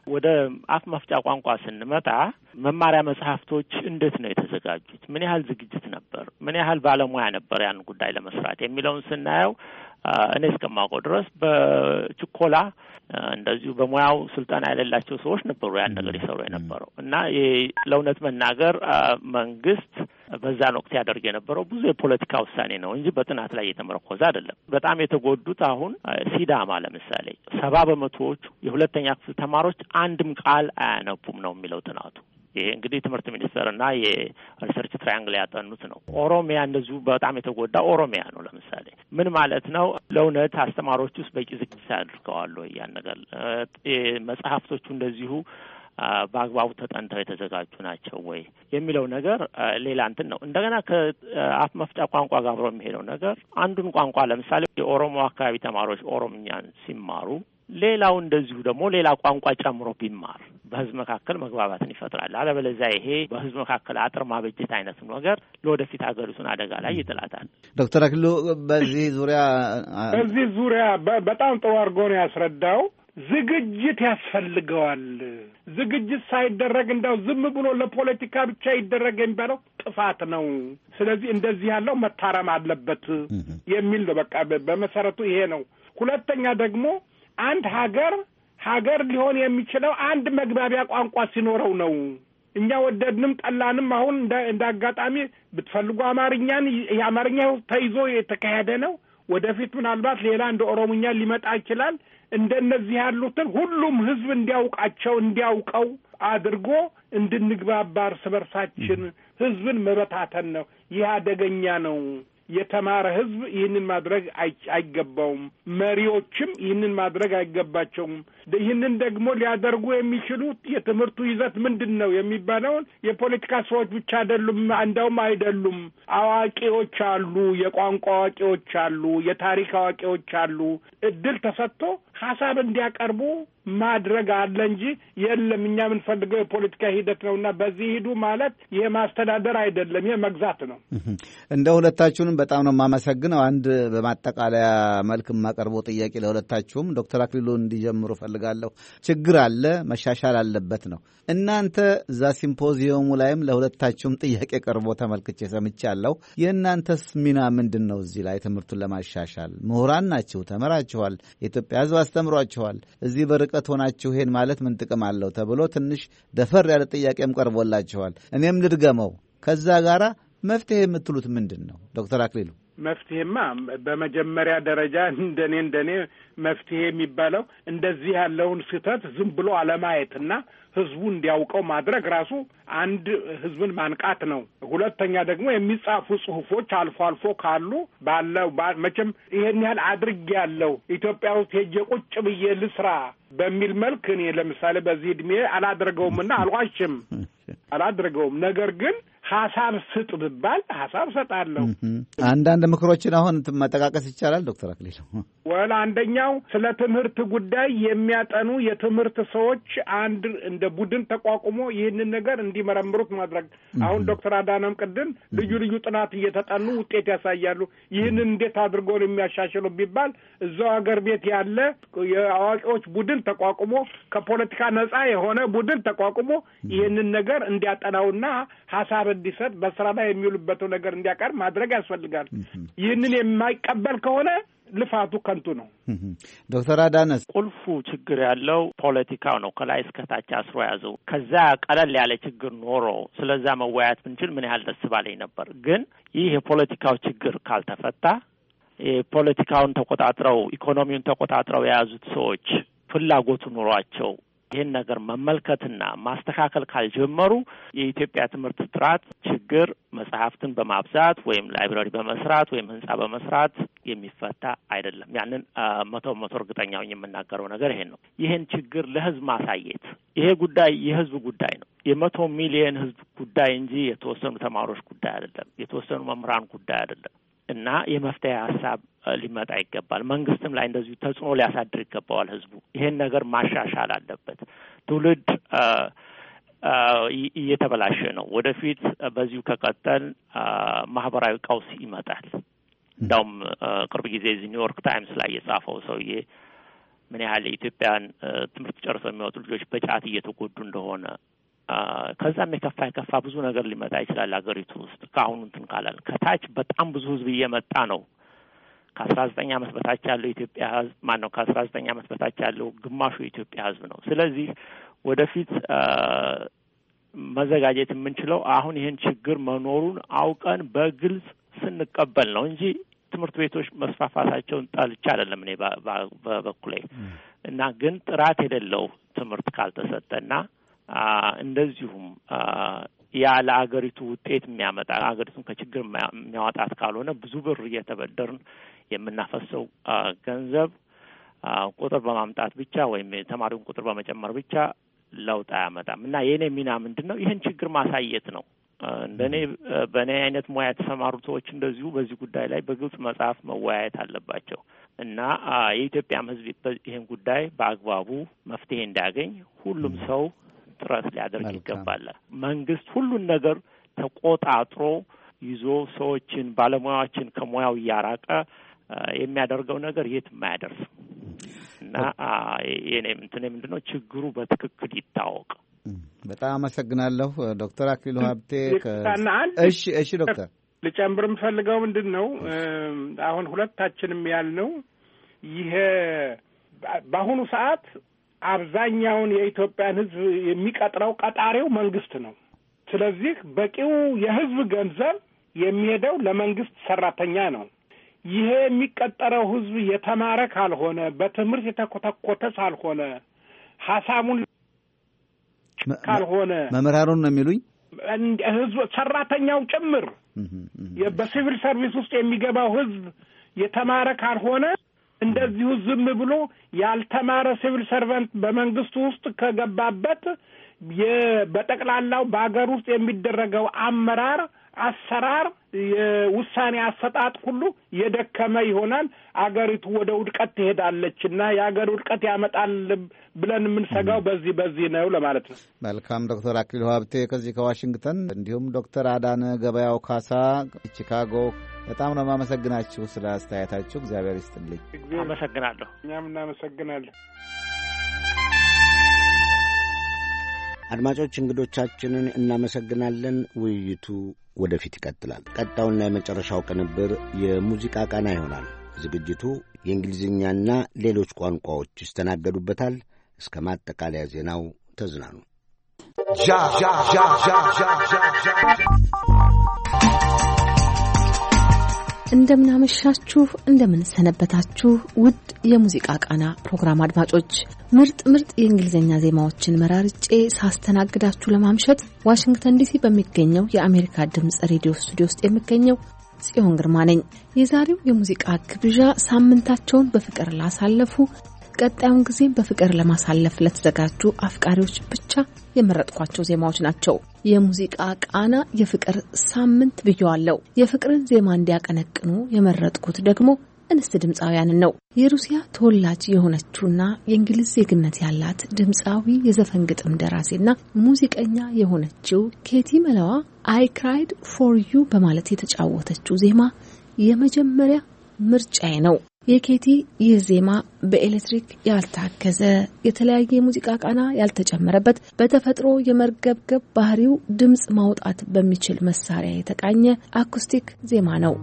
ወደ አፍ መፍጫ ቋንቋ ስንመጣ መማሪያ መጽሐፍቶች እንዴት ነው የተዘጋጁት? ምን ያህል ዝግጅት ነበር? ምን ያህል ባለሙያ ነበር ያን ጉዳይ ለመስራት የሚለውን ስናየው እኔ እስከማውቀው ድረስ በችኮላ እንደዚሁ በሙያው ስልጣን የሌላቸው ሰዎች ነበሩ ያን ነገር ይሰሩ የነበረው እና ለእውነት መናገር መንግስት በዛን ወቅት ያደርግ የነበረው ብዙ የፖለቲካ ውሳኔ ነው እንጂ በጥናት ላይ የተመረኮዘ አይደለም። በጣም የተጎዱት አሁን ሲዳማ ለምሳሌ ሰባ በመቶዎቹ የሁለተኛ ክፍል ተማሪዎች አንድም ቃል አያነቡም ነው የሚለው ጥናቱ። ይሄ እንግዲህ ትምህርት ሚኒስቴርና የሪሰርች ትራያንግል ያጠኑት ነው። ኦሮሚያ እንደዚሁ በጣም የተጎዳ ኦሮሚያ ነው ለምሳሌ። ምን ማለት ነው? ለእውነት አስተማሪዎች ውስጥ በቂ ዝግጅት አድርገዋል ወይ? ያን ነገር መጽሐፍቶቹ እንደዚሁ በአግባቡ ተጠንተው የተዘጋጁ ናቸው ወይ የሚለው ነገር ሌላ እንትን ነው። እንደገና ከአፍ መፍጫ ቋንቋ ጋር አብሮ የሚሄደው ነገር አንዱን ቋንቋ ለምሳሌ የኦሮሞ አካባቢ ተማሪዎች ኦሮምኛን ሲማሩ ሌላው እንደዚሁ ደግሞ ሌላ ቋንቋ ጨምሮ ቢማር በህዝብ መካከል መግባባትን ይፈጥራል። አለበለዚያ ይሄ በህዝብ መካከል አጥር ማበጀት አይነት ነገር ለወደፊት ሀገሪቱን አደጋ ላይ ይጥላታል። ዶክተር አክሊሉ በዚህ ዙሪያ በዚህ ዙሪያ በጣም ጥሩ አድርጎ ነው ያስረዳው። ዝግጅት ያስፈልገዋል። ዝግጅት ሳይደረግ እንዳው ዝም ብሎ ለፖለቲካ ብቻ ይደረግ የሚባለው ጥፋት ነው። ስለዚህ እንደዚህ ያለው መታረም አለበት የሚል ነው። በቃ በመሰረቱ ይሄ ነው። ሁለተኛ ደግሞ አንድ ሀገር ሀገር ሊሆን የሚችለው አንድ መግባቢያ ቋንቋ ሲኖረው ነው። እኛ ወደድንም ጠላንም አሁን እንደ አጋጣሚ ብትፈልጉ አማርኛን የአማርኛ ተይዞ የተካሄደ ነው። ወደፊት ምናልባት ሌላ እንደ ኦሮሞኛ ሊመጣ ይችላል። እንደነዚህ ያሉትን ሁሉም ህዝብ እንዲያውቃቸው እንዲያውቀው አድርጎ እንድንግባባ እርስ በርሳችን ህዝብን መበታተን ነው። ይህ አደገኛ ነው። የተማረ ህዝብ ይህንን ማድረግ አይገባውም። መሪዎችም ይህንን ማድረግ አይገባቸውም። ይህንን ደግሞ ሊያደርጉ የሚችሉት የትምህርቱ ይዘት ምንድን ነው የሚባለውን የፖለቲካ ሰዎች ብቻ አይደሉም፣ እንደውም አይደሉም። አዋቂዎች አሉ፣ የቋንቋ አዋቂዎች አሉ፣ የታሪክ አዋቂዎች አሉ። እድል ተሰጥቶ ሀሳብ እንዲያቀርቡ ማድረግ አለ እንጂ የለም እኛ የምንፈልገው የፖለቲካ ሂደት ነውና በዚህ ሂዱ ማለት ይሄ ማስተዳደር አይደለም፣ ይሄ መግዛት ነው። እንደ ሁለታችሁንም በጣም ነው የማመሰግነው። አንድ በማጠቃለያ መልክ የማቀርበው ጥያቄ ለሁለታችሁም ዶክተር አክሊሉ እንዲጀምሩ ፈልጋለሁ። ችግር አለ፣ መሻሻል አለበት ነው። እናንተ እዛ ሲምፖዚየሙ ላይም ለሁለታችሁም ጥያቄ ቀርቦ ተመልክቼ ሰምቻለሁ። የእናንተስ ሚና ምንድን ነው? እዚህ ላይ ትምህርቱን ለማሻሻል ምሁራን ናችሁ፣ ተመራችኋል፣ የኢትዮጵያ ሕዝብ አስተምሯችኋል። እዚህ በርቀት ሆናችሁ ይሄን ማለት ምን ጥቅም አለው ተብሎ ትንሽ ደፈር ያለ ጥያቄም ቀርቦላችኋል። እኔም ልድገመው። ከዛ ጋራ መፍትሄ የምትሉት ምንድን ነው ዶክተር አክሊሉ? መፍትሄማ በመጀመሪያ ደረጃ እንደኔ እንደኔ መፍትሄ የሚባለው እንደዚህ ያለውን ስህተት ዝም ብሎ አለማየትና ህዝቡ እንዲያውቀው ማድረግ ራሱ አንድ ህዝብን ማንቃት ነው። ሁለተኛ ደግሞ የሚጻፉ ጽሁፎች አልፎ አልፎ ካሉ ባለው መቼም ይሄን ያህል አድርግ ያለው ኢትዮጵያ ውስጥ ሄጄ ቁጭ ብዬ ልስራ በሚል መልክ እኔ ለምሳሌ በዚህ እድሜ አላደርገውምና አልዋሽም፣ አላደርገውም። ነገር ግን ሀሳብ ስጥ ብባል ሀሳብ ሰጣለሁ። አንዳንድ ምክሮችን አሁን መጠቃቀስ ይቻላል ዶክተር አክሊሉ? ወላ አንደኛው ስለ ትምህርት ጉዳይ የሚያጠኑ የትምህርት ሰዎች አንድ እንደ ቡድን ተቋቁሞ ይህንን ነገር እንዲመረምሩት ማድረግ። አሁን ዶክተር አዳነም ቅድም ልዩ ልዩ ጥናት እየተጠኑ ውጤት ያሳያሉ። ይህንን እንዴት አድርጎ ነው የሚያሻሽሉ ቢባል እዛው ሀገር ቤት ያለ የአዋቂዎች ቡድን ተቋቁሞ ከፖለቲካ ነጻ የሆነ ቡድን ተቋቁሞ ይህንን ነገር እንዲያጠናውና ሀሳብ እንዲሰጥ በስራ ላይ የሚውሉበት ነገር እንዲያቀርብ ማድረግ ያስፈልጋል። ይህንን የማይቀበል ከሆነ ልፋቱ ከንቱ ነው። ዶክተር አዳነስ? ቁልፉ ችግር ያለው ፖለቲካው ነው። ከላይ እስከታች አስሮ ያዘው። ከዛ ቀለል ያለ ችግር ኖሮ ስለዛ መወያየት ብንችል ምን ያህል ደስ ባለኝ ነበር። ግን ይህ የፖለቲካው ችግር ካልተፈታ የፖለቲካውን ተቆጣጥረው ኢኮኖሚውን ተቆጣጥረው የያዙት ሰዎች ፍላጎቱ ኑሯቸው ይህን ነገር መመልከትና ማስተካከል ካልጀመሩ የኢትዮጵያ ትምህርት ጥራት ችግር መጽሐፍትን በማብዛት ወይም ላይብራሪ በመስራት ወይም ህንጻ በመስራት የሚፈታ አይደለም። ያንን መቶ መቶ እርግጠኛ ነኝ የምናገረው ነገር ይሄን ነው። ይሄን ችግር ለህዝብ ማሳየት፣ ይሄ ጉዳይ የህዝብ ጉዳይ ነው። የመቶ ሚሊዮን ህዝብ ጉዳይ እንጂ የተወሰኑ ተማሪዎች ጉዳይ አይደለም። የተወሰኑ መምህራን ጉዳይ አይደለም። እና የመፍትሄ ሀሳብ ሊመጣ ይገባል። መንግስትም ላይ እንደዚሁ ተጽዕኖ ሊያሳድር ይገባዋል። ህዝቡ ይሄን ነገር ማሻሻል አለበት። ትውልድ እየተበላሸ ነው። ወደፊት በዚሁ ከቀጠል ማህበራዊ ቀውስ ይመጣል። እንዳውም ቅርብ ጊዜ እዚህ ኒውዮርክ ታይምስ ላይ የጻፈው ሰውዬ ምን ያህል ኢትዮጵያን ትምህርት ጨርሰው የሚወጡ ልጆች በጫት እየተጎዱ እንደሆነ ከዛም የከፋ የከፋ ብዙ ነገር ሊመጣ ይችላል አገሪቱ ውስጥ ካሁኑ እንትን ካላል ከታች በጣም ብዙ ህዝብ እየመጣ ነው ከአስራ ዘጠኝ ዓመት በታች ያለው ኢትዮጵያ ህዝብ ማን ነው ከአስራ ዘጠኝ ዓመት በታች ያለው ግማሹ የኢትዮጵያ ህዝብ ነው ስለዚህ ወደፊት መዘጋጀት የምንችለው አሁን ይሄን ችግር መኖሩን አውቀን በግልጽ ስንቀበል ነው እንጂ ትምህርት ቤቶች መስፋፋታቸውን ጣልቻ አይደለም እኔ በበኩሌ እና ግን ጥራት የሌለው ትምህርት ካልተሰጠና እንደዚሁም ያለ አገሪቱ ውጤት የሚያመጣ አገሪቱን ከችግር የሚያወጣት ካልሆነ ብዙ ብር እየተበደርን የምናፈሰው ገንዘብ ቁጥር በማምጣት ብቻ ወይም ተማሪውን ቁጥር በመጨመር ብቻ ለውጥ አያመጣም እና የኔ ሚና ምንድነው ይሄን ችግር ማሳየት ነው እንደኔ በኔ አይነት ሙያ የተሰማሩ ሰዎች እንደዚሁ በዚህ ጉዳይ ላይ በግልጽ መጻፍ መወያየት አለባቸው እና የኢትዮጵያ ህዝብ ይሄን ጉዳይ በአግባቡ መፍትሄ እንዲያገኝ ሁሉም ሰው ጥረት ሊያደርግ ይገባል መንግስት ሁሉን ነገር ተቆጣጥሮ ይዞ ሰዎችን ባለሙያዎችን ከሙያው ያራቀ የሚያደርገው ነገር የትም ማያደርስ እና የኔም እንትን ምንድነው ችግሩ በትክክል ይታወቅ በጣም አመሰግናለሁ ዶክተር አክሊሉ ሀብቴ እሺ እሺ ዶክተር ልጨምርም ፈልገው ምንድነው አሁን ሁለታችንም ያልነው ይሄ በአሁኑ ሰዓት አብዛኛውን የኢትዮጵያን ህዝብ የሚቀጥረው ቀጣሪው መንግስት ነው ስለዚህ በቂው የህዝብ ገንዘብ የሚሄደው ለመንግስት ሰራተኛ ነው ይሄ የሚቀጠረው ህዝብ የተማረ ካልሆነ በትምህርት የተኮተኮተ ካልሆነ ሐሳቡን ካልሆነ መመራሩን ነው የሚሉኝ ህዝብ ሰራተኛው ጭምር በሲቪል ሰርቪስ ውስጥ የሚገባው ህዝብ የተማረ ካልሆነ እንደዚሁ ዝም ብሎ ያልተማረ ሲቪል ሰርቫንት በመንግስቱ ውስጥ ከገባበት በጠቅላላው በአገር ውስጥ የሚደረገው አመራር አሰራር የውሳኔ አሰጣጥ ሁሉ የደከመ ይሆናል አገሪቱ ወደ ውድቀት ትሄዳለችና የአገር ውድቀት ያመጣል ብለን የምንሰጋው በዚህ በዚህ ነው ለማለት ነው መልካም ዶክተር አክሊሉ ሀብቴ ከዚህ ከዋሽንግተን እንዲሁም ዶክተር አዳነ ገበያው ካሳ ቺካጎ በጣም ነው ማመሰግናችሁ ስለ አስተያየታችሁ እግዚአብሔር ይስጥልኝ አመሰግናለሁ እኛም እናመሰግናለን አድማጮች እንግዶቻችንን እናመሰግናለን ውይይቱ ወደፊት ይቀጥላል ቀጣውና የመጨረሻው ቅንብር የሙዚቃ ቃና ይሆናል ዝግጅቱ የእንግሊዝኛና ሌሎች ቋንቋዎች ይስተናገዱበታል እስከ ማጠቃለያ ዜናው ተዝናኑ እንደምናመሻችሁ እንደምንሰነበታችሁ ውድ የሙዚቃ ቃና ፕሮግራም አድማጮች ምርጥ ምርጥ የእንግሊዝኛ ዜማዎችን መራርጬ ሳስተናግዳችሁ ለማምሸት ዋሽንግተን ዲሲ በሚገኘው የአሜሪካ ድምጽ ሬዲዮ ስቱዲዮ ውስጥ የሚገኘው ጽዮን ግርማ ነኝ የዛሬው የሙዚቃ ግብዣ ሳምንታቸውን በፍቅር ላሳለፉ ቀጣዩን ጊዜ በፍቅር ለማሳለፍ ለተዘጋጁ አፍቃሪዎች ብቻ የመረጥኳቸው ዜማዎች ናቸው የሙዚቃ ቃና የፍቅር ሳምንት ብየዋለሁ የፍቅርን ዜማ እንዲያቀነቅኑ የመረጥኩት ደግሞ እንስት ድምጻውያንን ነው የሩሲያ ተወላጅ የሆነችውና የእንግሊዝ ዜግነት ያላት ድምጻዊ የዘፈን ግጥም ደራሲና ሙዚቀኛ የሆነችው ኬቲ መለዋ I cried for you በማለት የተጫወተችው ዜማ የመጀመሪያ ምርጫዬ ነው የኬቲ የዜማ በኤሌክትሪክ ያልታገዘ የተለያየ የሙዚቃ ቃና ያልተጨመረበት በተፈጥሮ የመርገብገብ ባህሪው ድምጽ ማውጣት በሚችል መሳሪያ የተቃኘ አኩስቲክ ዜማ ነው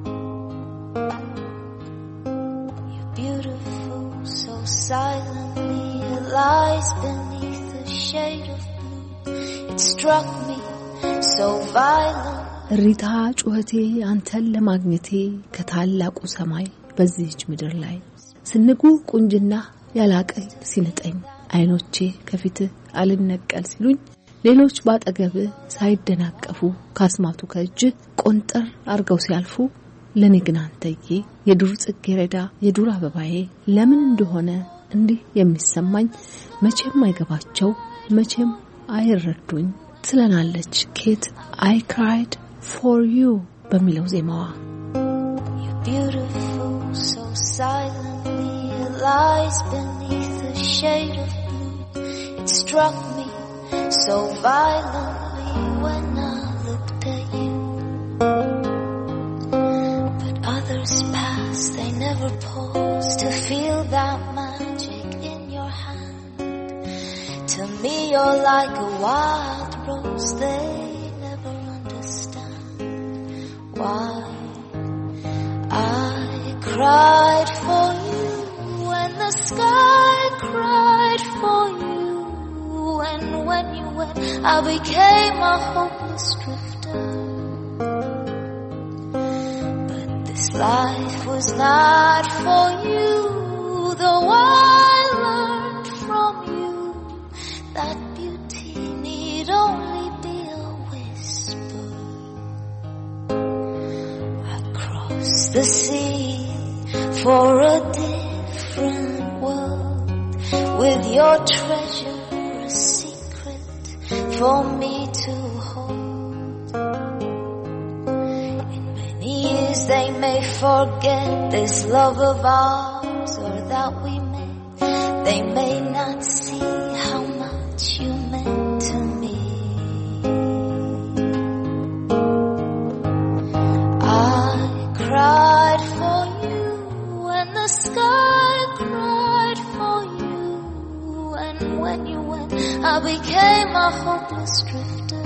Silently it lies beneath the shade of blue. It struck me so violent. ሪታ ጩኸቴ አንተን ለማግኘቴ ከታላቁ ሰማይ በዚህች ምድር ላይ ስንጉ ቁንጅና ያላቀል ሲነጠኝ አይኖቼ ከፊት አልነቀል ሲሉኝ ሌሎች ባጠገብ ሳይደናቀፉ ካስማቱ ከእጅ ቆንጠር አርገው ሲያልፉ ለኔ ግን አንተዬ የዱር ጽጌረዳ የዱር አበባዬ ለምን እንደሆነ እንዲህ የሚሰማኝ መቼም አይገባቸው መቼም አይረዱኝ ትለናለች ኬት I cried for you በሚለው ዜማዋ You're beautiful so silently it lies beneath the shade of blue It struck me so violently when I looked at you Others pass, they never pause to feel that magic in you're like a wild rose. They never understand why I cried for you when the sky cried for you, and when you went I became a hopeless drifter. But this life was not for you, though I learned from you that beauty need only be a whisper. I crossed the sea for a different world, with your treasure a secret for me to hold. In many years they may forget this love of ours, or that we met. They may not see how much you meant to me. I cried for you when the sky cried for you, and when you went I became a hopeless drifter.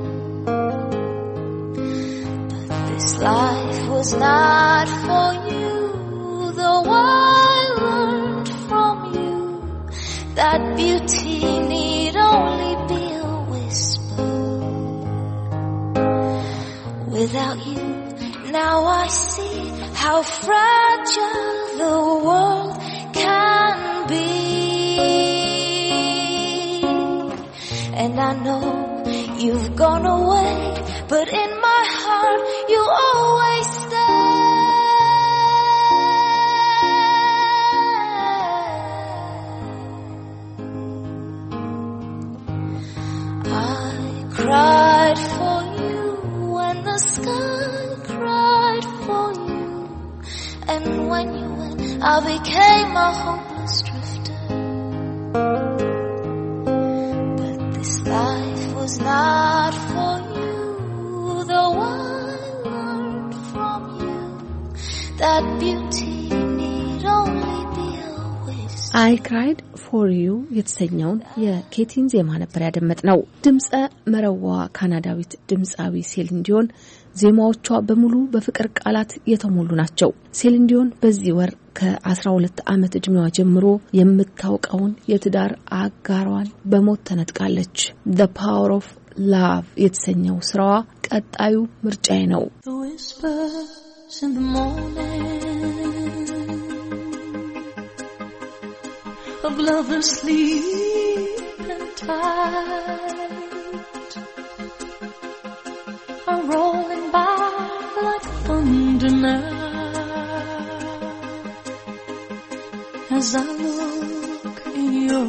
But this life was not for you, though I learned from you that beauty need only be a whisper. Without you, now I see how fragile the world can be. And I know you've gone away, but in my heart you always stay. I cried for you when the sky cried for you, and when you went I became a hopeless drifter. But this life was not for you, though I learned from you that beauty need only be a whisper. I cried for you የተሰኘውን የኬቲን ዜማ ነበር ያደመጥነው። ድምጸ መረዋ ካናዳዊት ድምጻዊ ሴሊን ዲዮን ዜማዎቿ በሙሉ በፍቅር ቃላት የተሞሉ ናቸው። ሴሊን ዲዮን በዚህ ወር ከ12 ዓመት ዕድሜዋ ጀምሮ የምታውቀውን የትዳር አጋሯን በሞት ተነጥቃለች። The Power of Love የተሰኘው ስራዋ ቀጣዩ ምርጫዬ ነው። The whispers in the morning of lovers sleeping tight are rolling by like thunder now as I look in your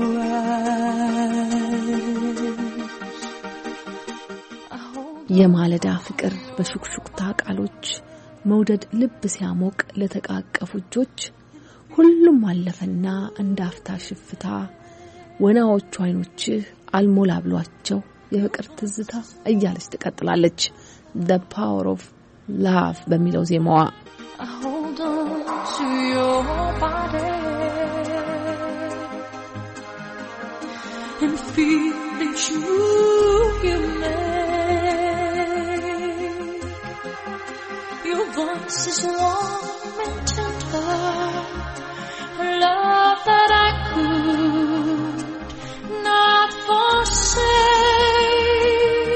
eyes. የማለዳ ፍቅር በሹክሹክታ ቃሎች መውደድ ልብ ሲያሞቅ ለተቃቀፉ እጆች ሁሉም አለፈና እንዳፍታ ሽፍታ ወናዎቹ አይኖችህ አልሞላ ብሏቸው የፍቅር ትዝታ እያለች ትቀጥላለች። The Power of Love በሚለው ዜማዋ I hold on to your body and feel that you give me. Your voice is warm and tender, a love that I could not forsake,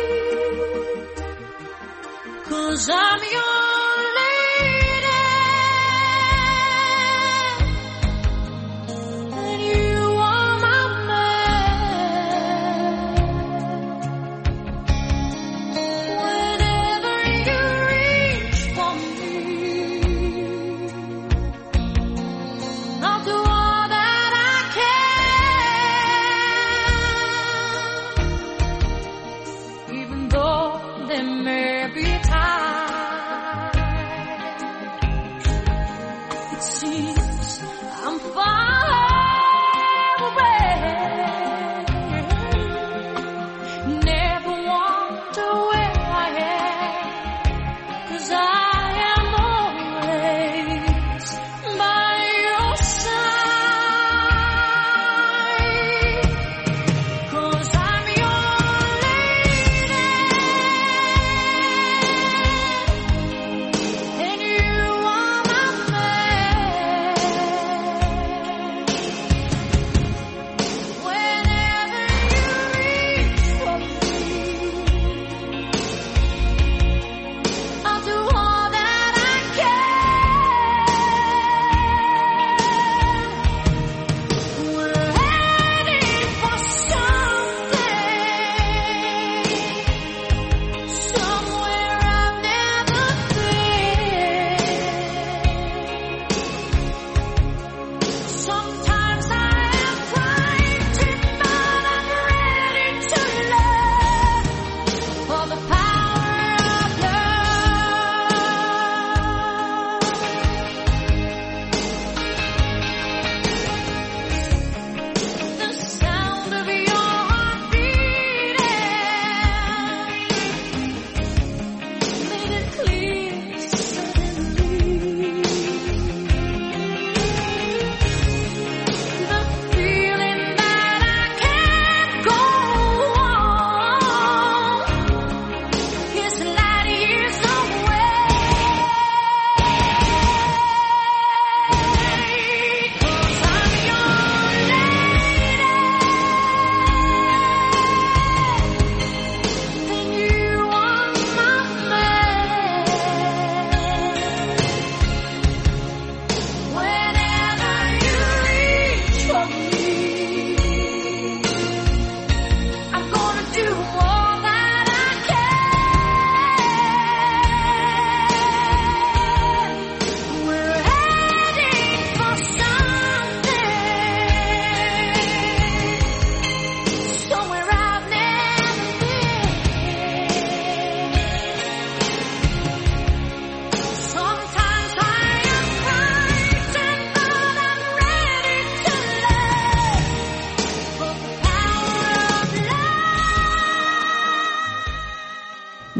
'cause I'm your lady and you are my man. Whenever you reach for me, I'll do all that I can, even though there may be times it seems I'm far away. Never wonder where I am, 'cause I am always by your side. 'Cause I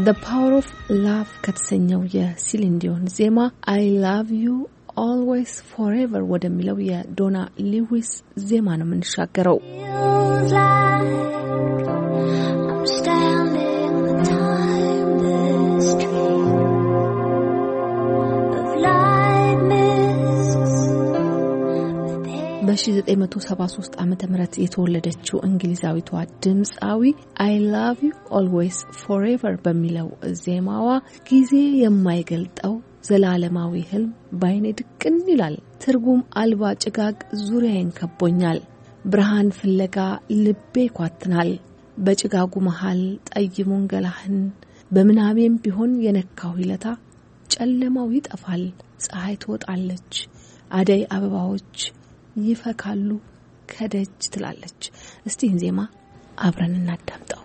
The Power of Love ከተሰኘው የሲሊን ዲዮን ዜማ I love you always forever ወደሚለው የዶና ሊዊስ ዜማ ነው የምንሻገረው። በ1973 ዓመተ ምህረት የተወለደችው እንግሊዛዊቷ ድምጻዊ I love you always forever በሚለው ዜማዋ ጊዜ የማይገልጠው ዘላለማዊ ህልም ባይኔ ድቅን ይላል። ትርጉም አልባ ጭጋግ ዙሪያዬን ከቦኛል። ብርሃን ፍለጋ ልቤ ኳትናል። በጭጋጉ መሃል ጠይሙን ገላህን በመናሜም ቢሆን የነካው ይለታ ጨለማው ይጠፋል። ፀሐይ ትወጣለች። አደይ አበባዎች ይፈካሉ ከደጅ ትላለች። እስቲ ዜማ አብረን እናዳምጠው።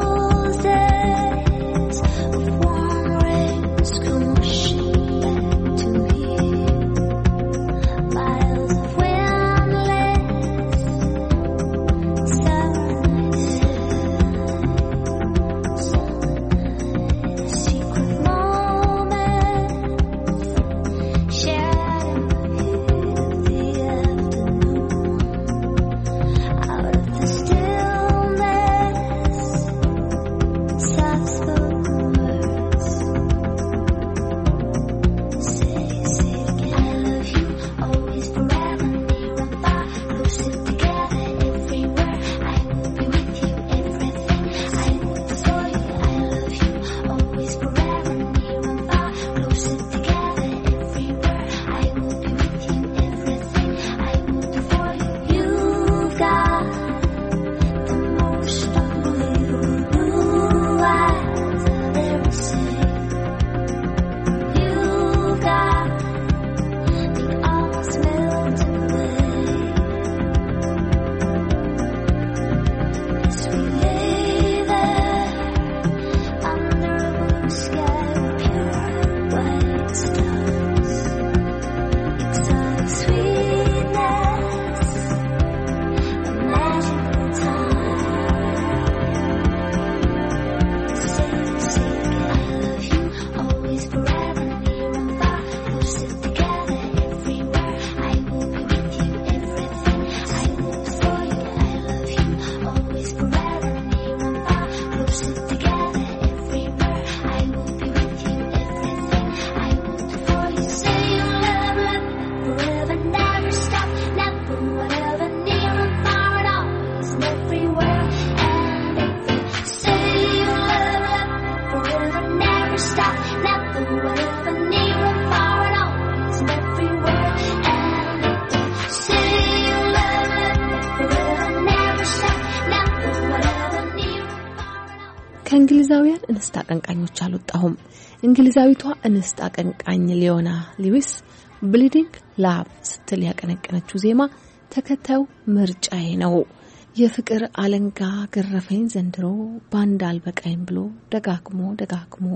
ከእንግሊዛውያን እንስት አቀንቃኞች አልወጣሁም። እንግሊዛዊቷ እንስት አቀንቃኝ ሊዮና ሊዊስ ብሊዲንግ ላቭ ስትል ያቀነቀነችው ዜማ ተከታዩ ምርጫዬ ነው። የፍቅር አለንጋ ገረፈኝ ዘንድሮ ባንድ አልበቃይም ብሎ ደጋግሞ ደጋግሞ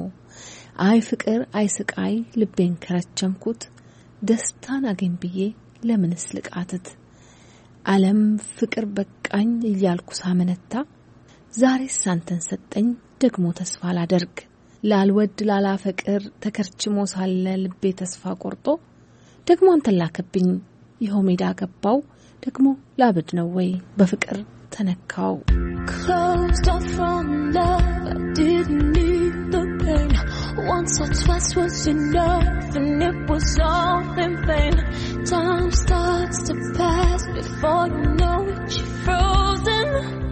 አይ ፍቅር አይ ስቃይ ልቤን ከረቸምኩት ደስታን አገኝ ብዬ ለምንስ ልቃተት ዓለም ፍቅር በቃኝ እያልኩ ሳመነታ ዛሬ ሳንተን ሰጠኝ ደግሞ ተስፋ ላደርግ ላልወድ ላላፈቅር ተከርችሞ ሳለ ልቤ ተስፋ ቆርጦ ደግሞ አንተን ላከብኝ ይኸው ሜዳ ገባው ደግሞ ላብድ ነው ወይ በፍቅር ተነካው Closed off from love, I didn't need the pain. Once or twice was enough and it was all in vain. Time starts to pass before you know it, you're frozen.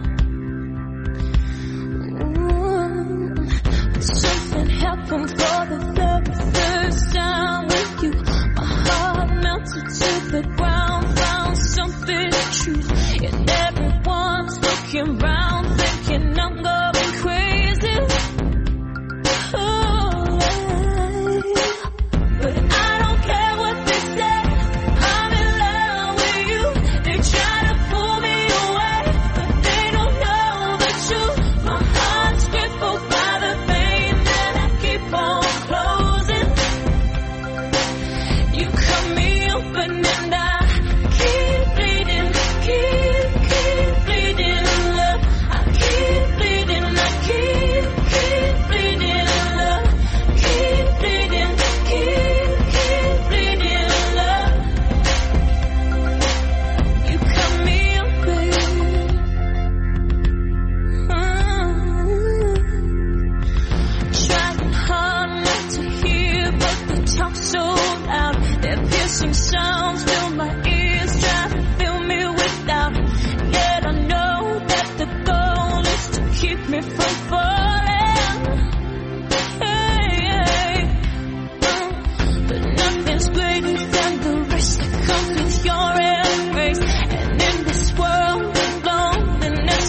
But something happened for the very first time with you. My heart melted to the ground, found something true. And everyone's looking round, thinking I'm going crazy. Oh, but I don't care what they say. I'm in love with you. They try to pull me away, but they don't know the truth. My heart's crippled by the pain that I keep on closing. You cut me open and I keep bleeding, keep, keep bleeding. Love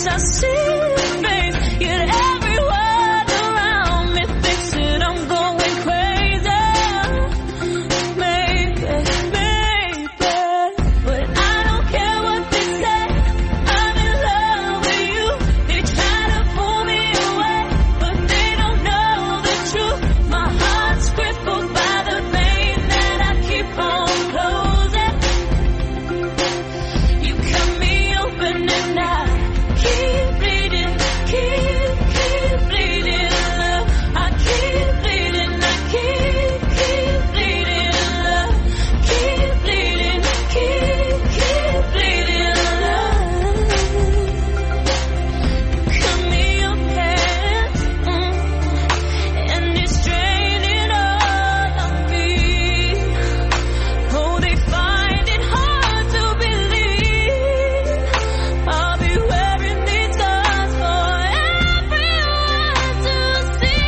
face, I see your face. Yet everyone around me thinks that I'm going crazy. Maybe, maybe, but I don't care what they say. I'm in love with you. They try to pull me away, but they don't know the truth. My heart's crippled by the pain that I keep on closing. You cut me open and I keep bleeding, keep, keep bleeding, love. I keep bleeding, I keep, keep bleeding, love. Keep bleeding, keep, keep bleeding, love. You cut me open, mm, and it's draining all of me. Oh, they find it hard to believe I'll be wearing these scars for everyone to see.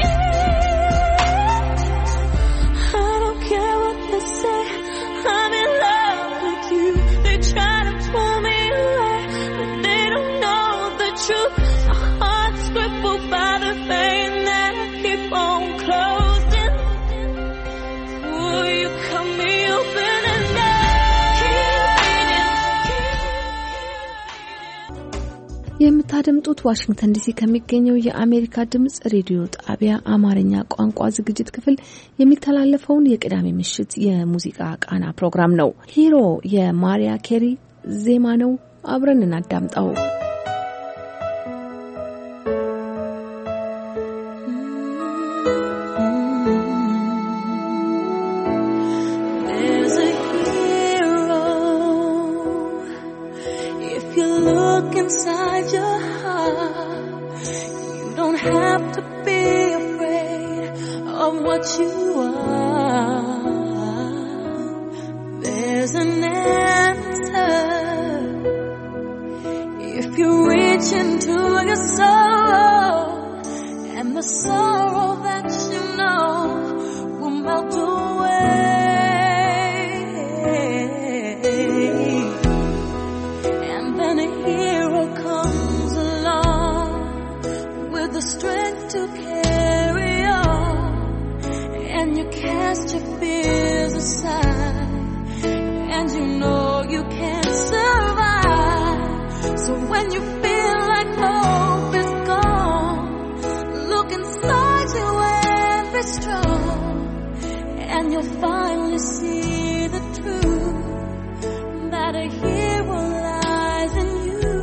I don't care what they say, I'm in love with you. They try to pull me away, but they don't know the truth. My heart's crippled by the pain that I keep on closing. Will you cut me open and I የምታደምጡት ዋሽንግተን ዲሲ ከሚገኘው የአሜሪካ ድምጽ ሬዲዮ ጣቢያ አማርኛ ቋንቋ ዝግጅት ክፍል የሚተላለፈውን የቅዳሜ ምሽት የሙዚቃ ቃና ፕሮግራም ነው። ሂሮ የማሪያ ኬሪ ዜማ ነው። አብረን እናዳምጣው። There's a hero. If you look inside your heart, you don't have to be afraid of what you are. There's an answer. If you reach into your soul, and the sorrow that you know will melt away. And then a hero comes along with the strength to carry on, and you cast your fears aside, and you know you can survive. So when you feel like hope is gone, look inside you and be strong, and you'll finally see the truth, that a hero lies in you.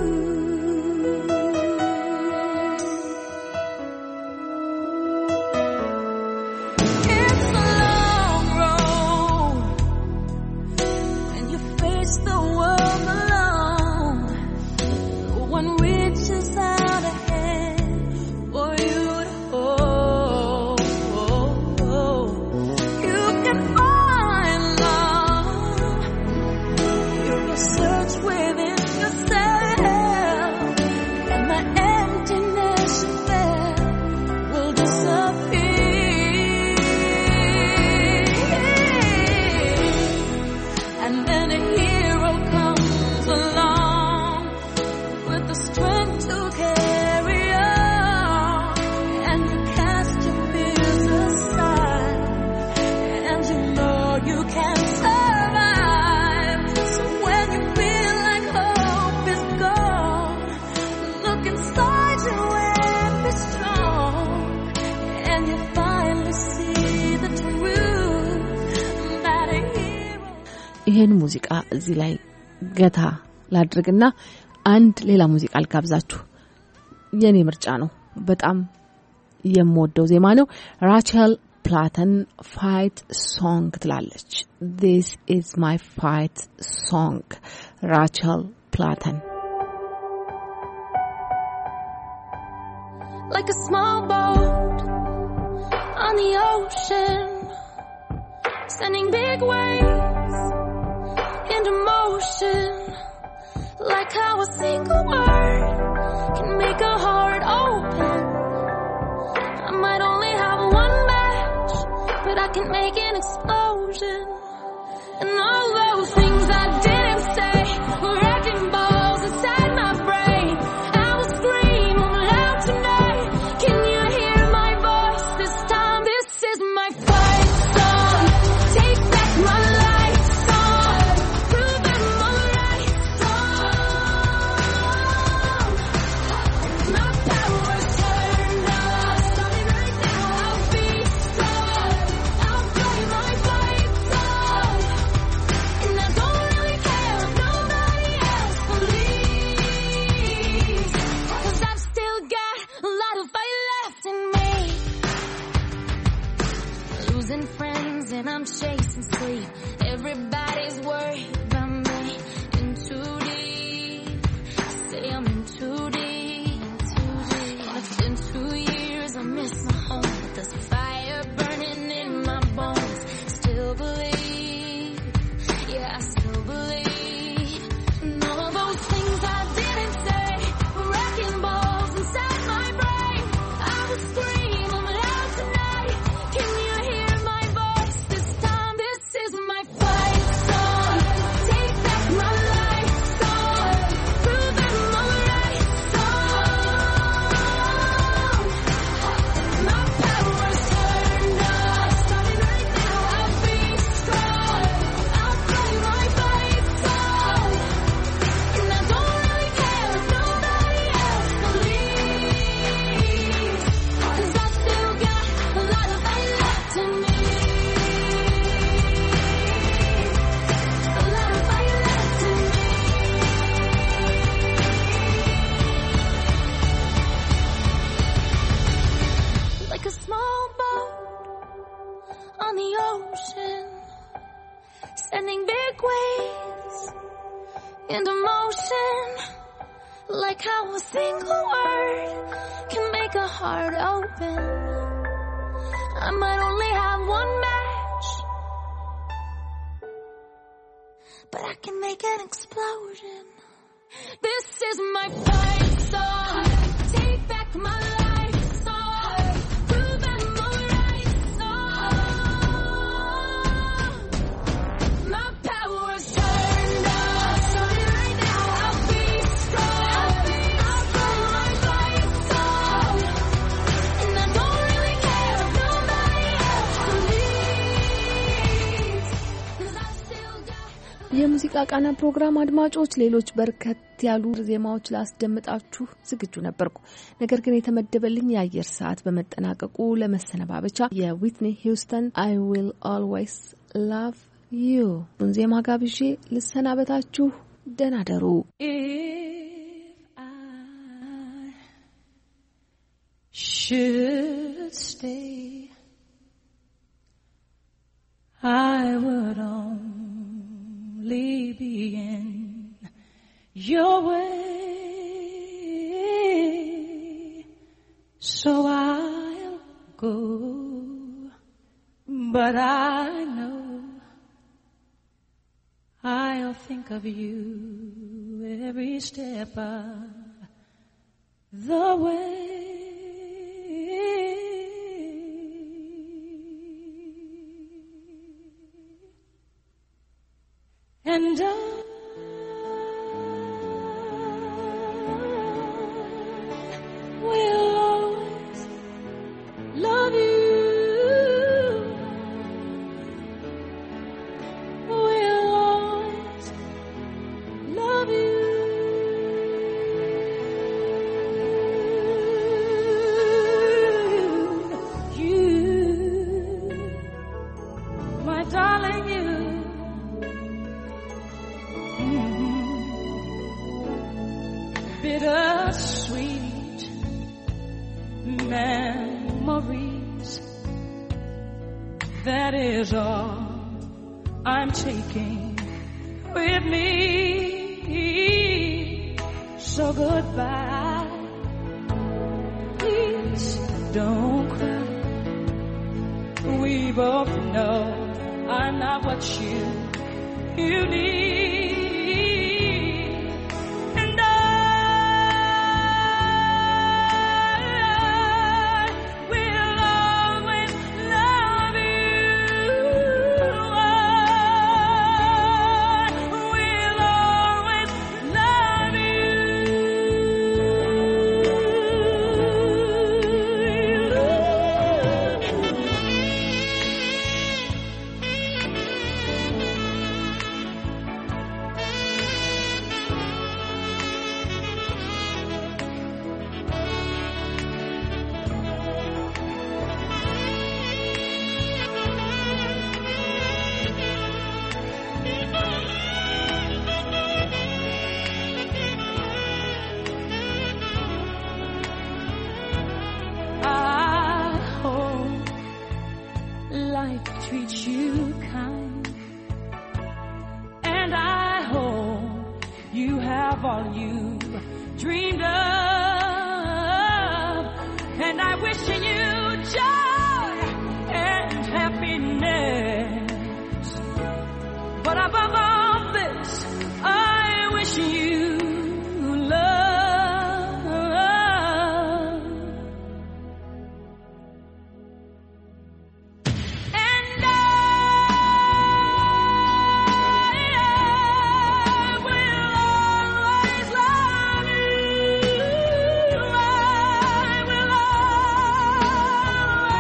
It's a long road when you face the world alone. No one reaches out a hand for you to hold. You can find love if you search within yourself, and the emptiness you felt will disappear. And then a hero comes along with the strength to carry on, and you cast your fears aside, and you know you can survive. So when you feel like hope is gone, look inside you and be strong, and you finally see the truth, that a hero. ይሄን ሙዚቃ እዚህ ላይ ገታ ላድርግና አንድ ሌላ ሙዚቃ ልጋብዛችሁ። የኔ ምርጫ ነው። በጣም የምወደው ዜማ ነው። ራቸል ፕላተን ፋይት ሶንግ ትላለች። This is my fight song. ራቸል ፕላተን Like a small boat on the ocean, sending big waves into motion. Like how a single word can make a heart open. I might only have one match, but I can make an explosion. And all those things I didn't say were wrecking balls inside my brain. I was how a single word can make a heart open. I might only have one match, but I can make an explosion. This is my fight song. Take back my life song. Prove I'm alright song. My power's turned up. So right now I'll be strong. I'll play my fight song. And I don't really care if nobody else believes. 'Cause I still got የሙዚቃ ቃና ፕሮግራም አድማጮች ሌሎች በርከት ያሉ ዜማዎች ላስደምጣችሁ ዝግጁ ነበርኩ። ነገር ግን የተመደበልኝ የአየር ሰዓት በመጠናቀቁ ለመሰነባበቻ የዊትኒ ሂውስተን I will always love you ዜማ ጋብዤ ልሰናበታችሁ። ደህና ደሩ። If I should stay, I would only be in your way, so I'll go, but I know I'll think of you every step of the way. And I will always love you. Will always love you. You, my darling, you. Bittersweet memories, that is all I'm taking with me. So goodbye, please don't cry. We both know I'm not what you, you need. Treat you kind, and I hope you have all you dreamed of, and I wish you joy and happiness, but above all this I wish you love.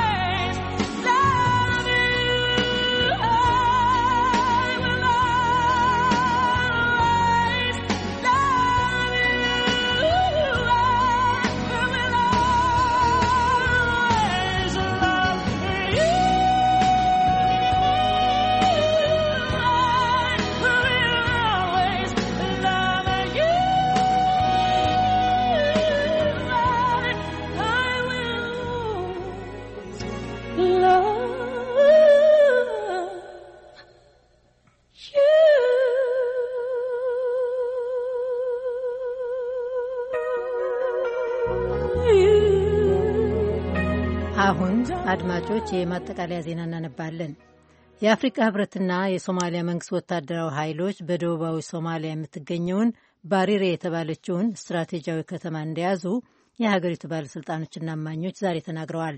አሁን አድማጮች የማጠቃለያ ዜና እናነባለን። የአፍሪካ ህብረትና የሶማሊያ መንግስት ወታደራዊ ኃይሎች በደቡባዊ ሶማሊያ የምትገኘውን ባሪሬ የተባለችውን ስትራቴጂያዊ ከተማ እንደያዙ የሀገሪቱ ባለሥልጣኖችና እማኞች ዛሬ ተናግረዋል።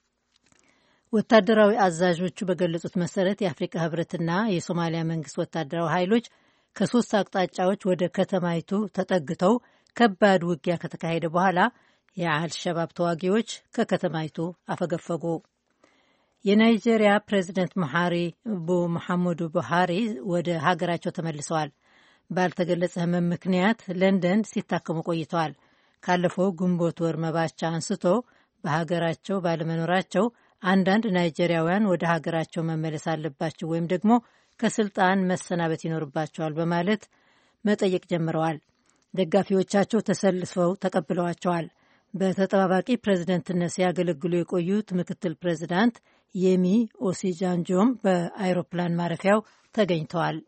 ወታደራዊ አዛዦቹ በገለጹት መሰረት የአፍሪካ ህብረትና የሶማሊያ መንግስት ወታደራዊ ኃይሎች ከሶስት አቅጣጫዎች ወደ ከተማይቱ ተጠግተው ከባድ ውጊያ ከተካሄደ በኋላ የአልሸባብ ተዋጊዎች ከከተማይቱ አፈገፈጉ። የናይጄሪያ ፕሬዚደንት መሐሪ ሙሐመዱ ቡሃሪ ወደ ሀገራቸው ተመልሰዋል። ባልተገለጸ ህመም ምክንያት ለንደን ሲታከሙ ቆይተዋል። ካለፈው ግንቦት ወር መባቻ አንስቶ በሀገራቸው ባለመኖራቸው አንዳንድ ናይጄሪያውያን ወደ ሀገራቸው መመለስ አለባቸው ወይም ደግሞ ከስልጣን መሰናበት ይኖርባቸዋል በማለት መጠየቅ ጀምረዋል። ደጋፊዎቻቸው ተሰልፈው ተቀብለዋቸዋል። በተጠባባቂ ፕሬዝደንትነት ሲያገለግሉ የቆዩት ምክትል ፕሬዝዳንት የሚ ኦሲጃንጆም በአይሮፕላን ማረፊያው ተገኝተዋል።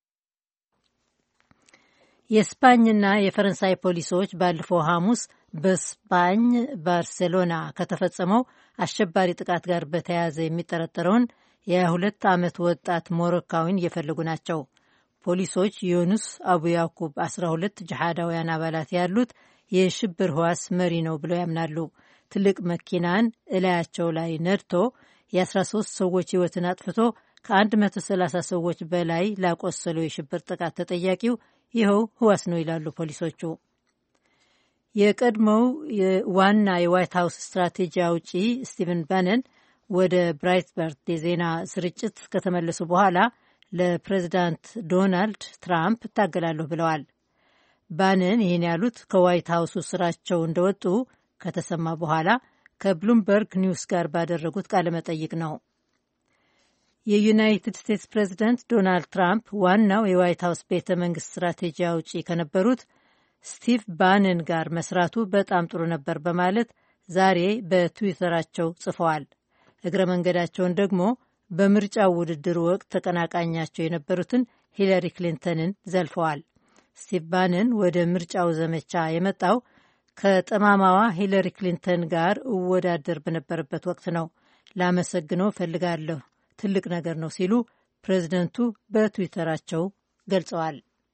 የስፓኝና የፈረንሳይ ፖሊሶች ባለፈው ሐሙስ በስፓኝ ባርሴሎና ከተፈጸመው አሸባሪ ጥቃት ጋር በተያያዘ የሚጠረጠረውን የሁለት ዓመት ወጣት ሞሮካዊን እየፈለጉ ናቸው። ፖሊሶች ዩኑስ አቡ ያኩብ አስራ ሁለት ጅሃዳውያን አባላት ያሉት የሽብር ህዋስ መሪ ነው ብለው ያምናሉ። ትልቅ መኪናን እላያቸው ላይ ነድቶ የ13 ሰዎች ህይወትን አጥፍቶ ከ130 ሰዎች በላይ ላቆሰለው የሽብር ጥቃት ተጠያቂው ይኸው ህዋስ ነው ይላሉ ፖሊሶቹ። የቀድሞው ዋና የዋይት ሀውስ ስትራቴጂ አውጪ ስቲቨን ባነን ወደ ብራይትበርት የዜና ስርጭት ከተመለሱ በኋላ ለፕሬዚዳንት ዶናልድ ትራምፕ እታገላለሁ ብለዋል። ባነን ይህን ያሉት ከዋይት ሀውሱ ስራቸው እንደወጡ ከተሰማ በኋላ ከብሉምበርግ ኒውስ ጋር ባደረጉት ቃለ መጠይቅ ነው። የዩናይትድ ስቴትስ ፕሬዚደንት ዶናልድ ትራምፕ ዋናው የዋይት ሀውስ ቤተ መንግስት ስትራቴጂ አውጪ ከነበሩት ስቲቭ ባነን ጋር መስራቱ በጣም ጥሩ ነበር በማለት ዛሬ በትዊተራቸው ጽፈዋል። እግረ መንገዳቸውን ደግሞ በምርጫው ውድድር ወቅት ተቀናቃኛቸው የነበሩትን ሂለሪ ክሊንተንን ዘልፈዋል። ስቲቭ ባነን ወደ ምርጫው ዘመቻ የመጣው ከጠማማዋ ሂለሪ ክሊንተን ጋር እወዳደር በነበረበት ወቅት ነው። ላመሰግነው ፈልጋለሁ፣ ትልቅ ነገር ነው ሲሉ ፕሬዝደንቱ በትዊተራቸው ገልጸዋል።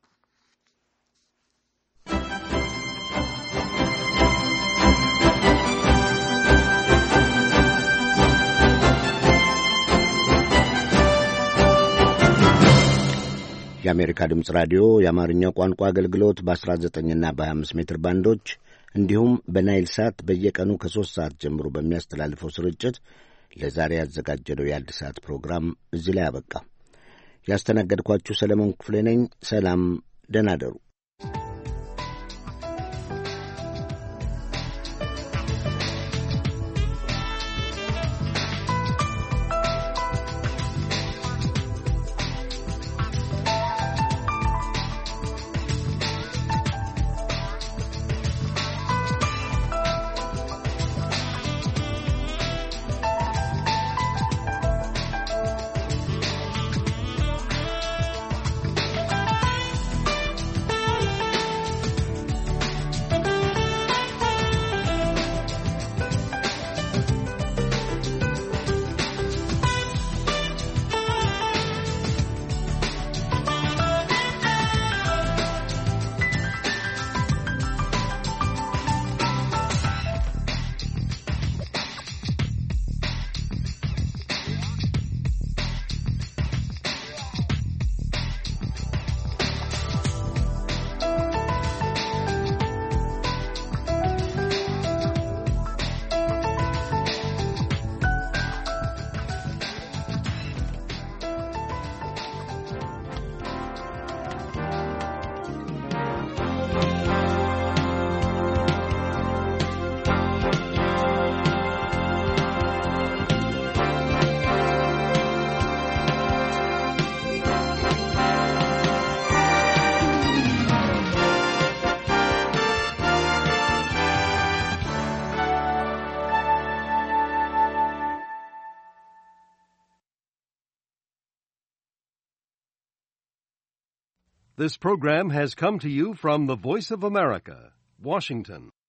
የአሜሪካ ድምፅ ራዲዮ የአማርኛው ቋንቋ አገልግሎት በአስራ ዘጠኝና በሀያ አምስት ሜትር ባንዶች እንዲሁም በናይል ሳት በየቀኑ ከሦስት ሰዓት ጀምሮ በሚያስተላልፈው ስርጭት ለዛሬ ያዘጋጀነው የአንድ ሰዓት ፕሮግራም እዚህ ላይ አበቃ። ያስተናገድኳችሁ ሰለሞን ክፍሌ ነኝ። ሰላም፣ ደህና እደሩ። This program has come to you from the Voice of America, Washington.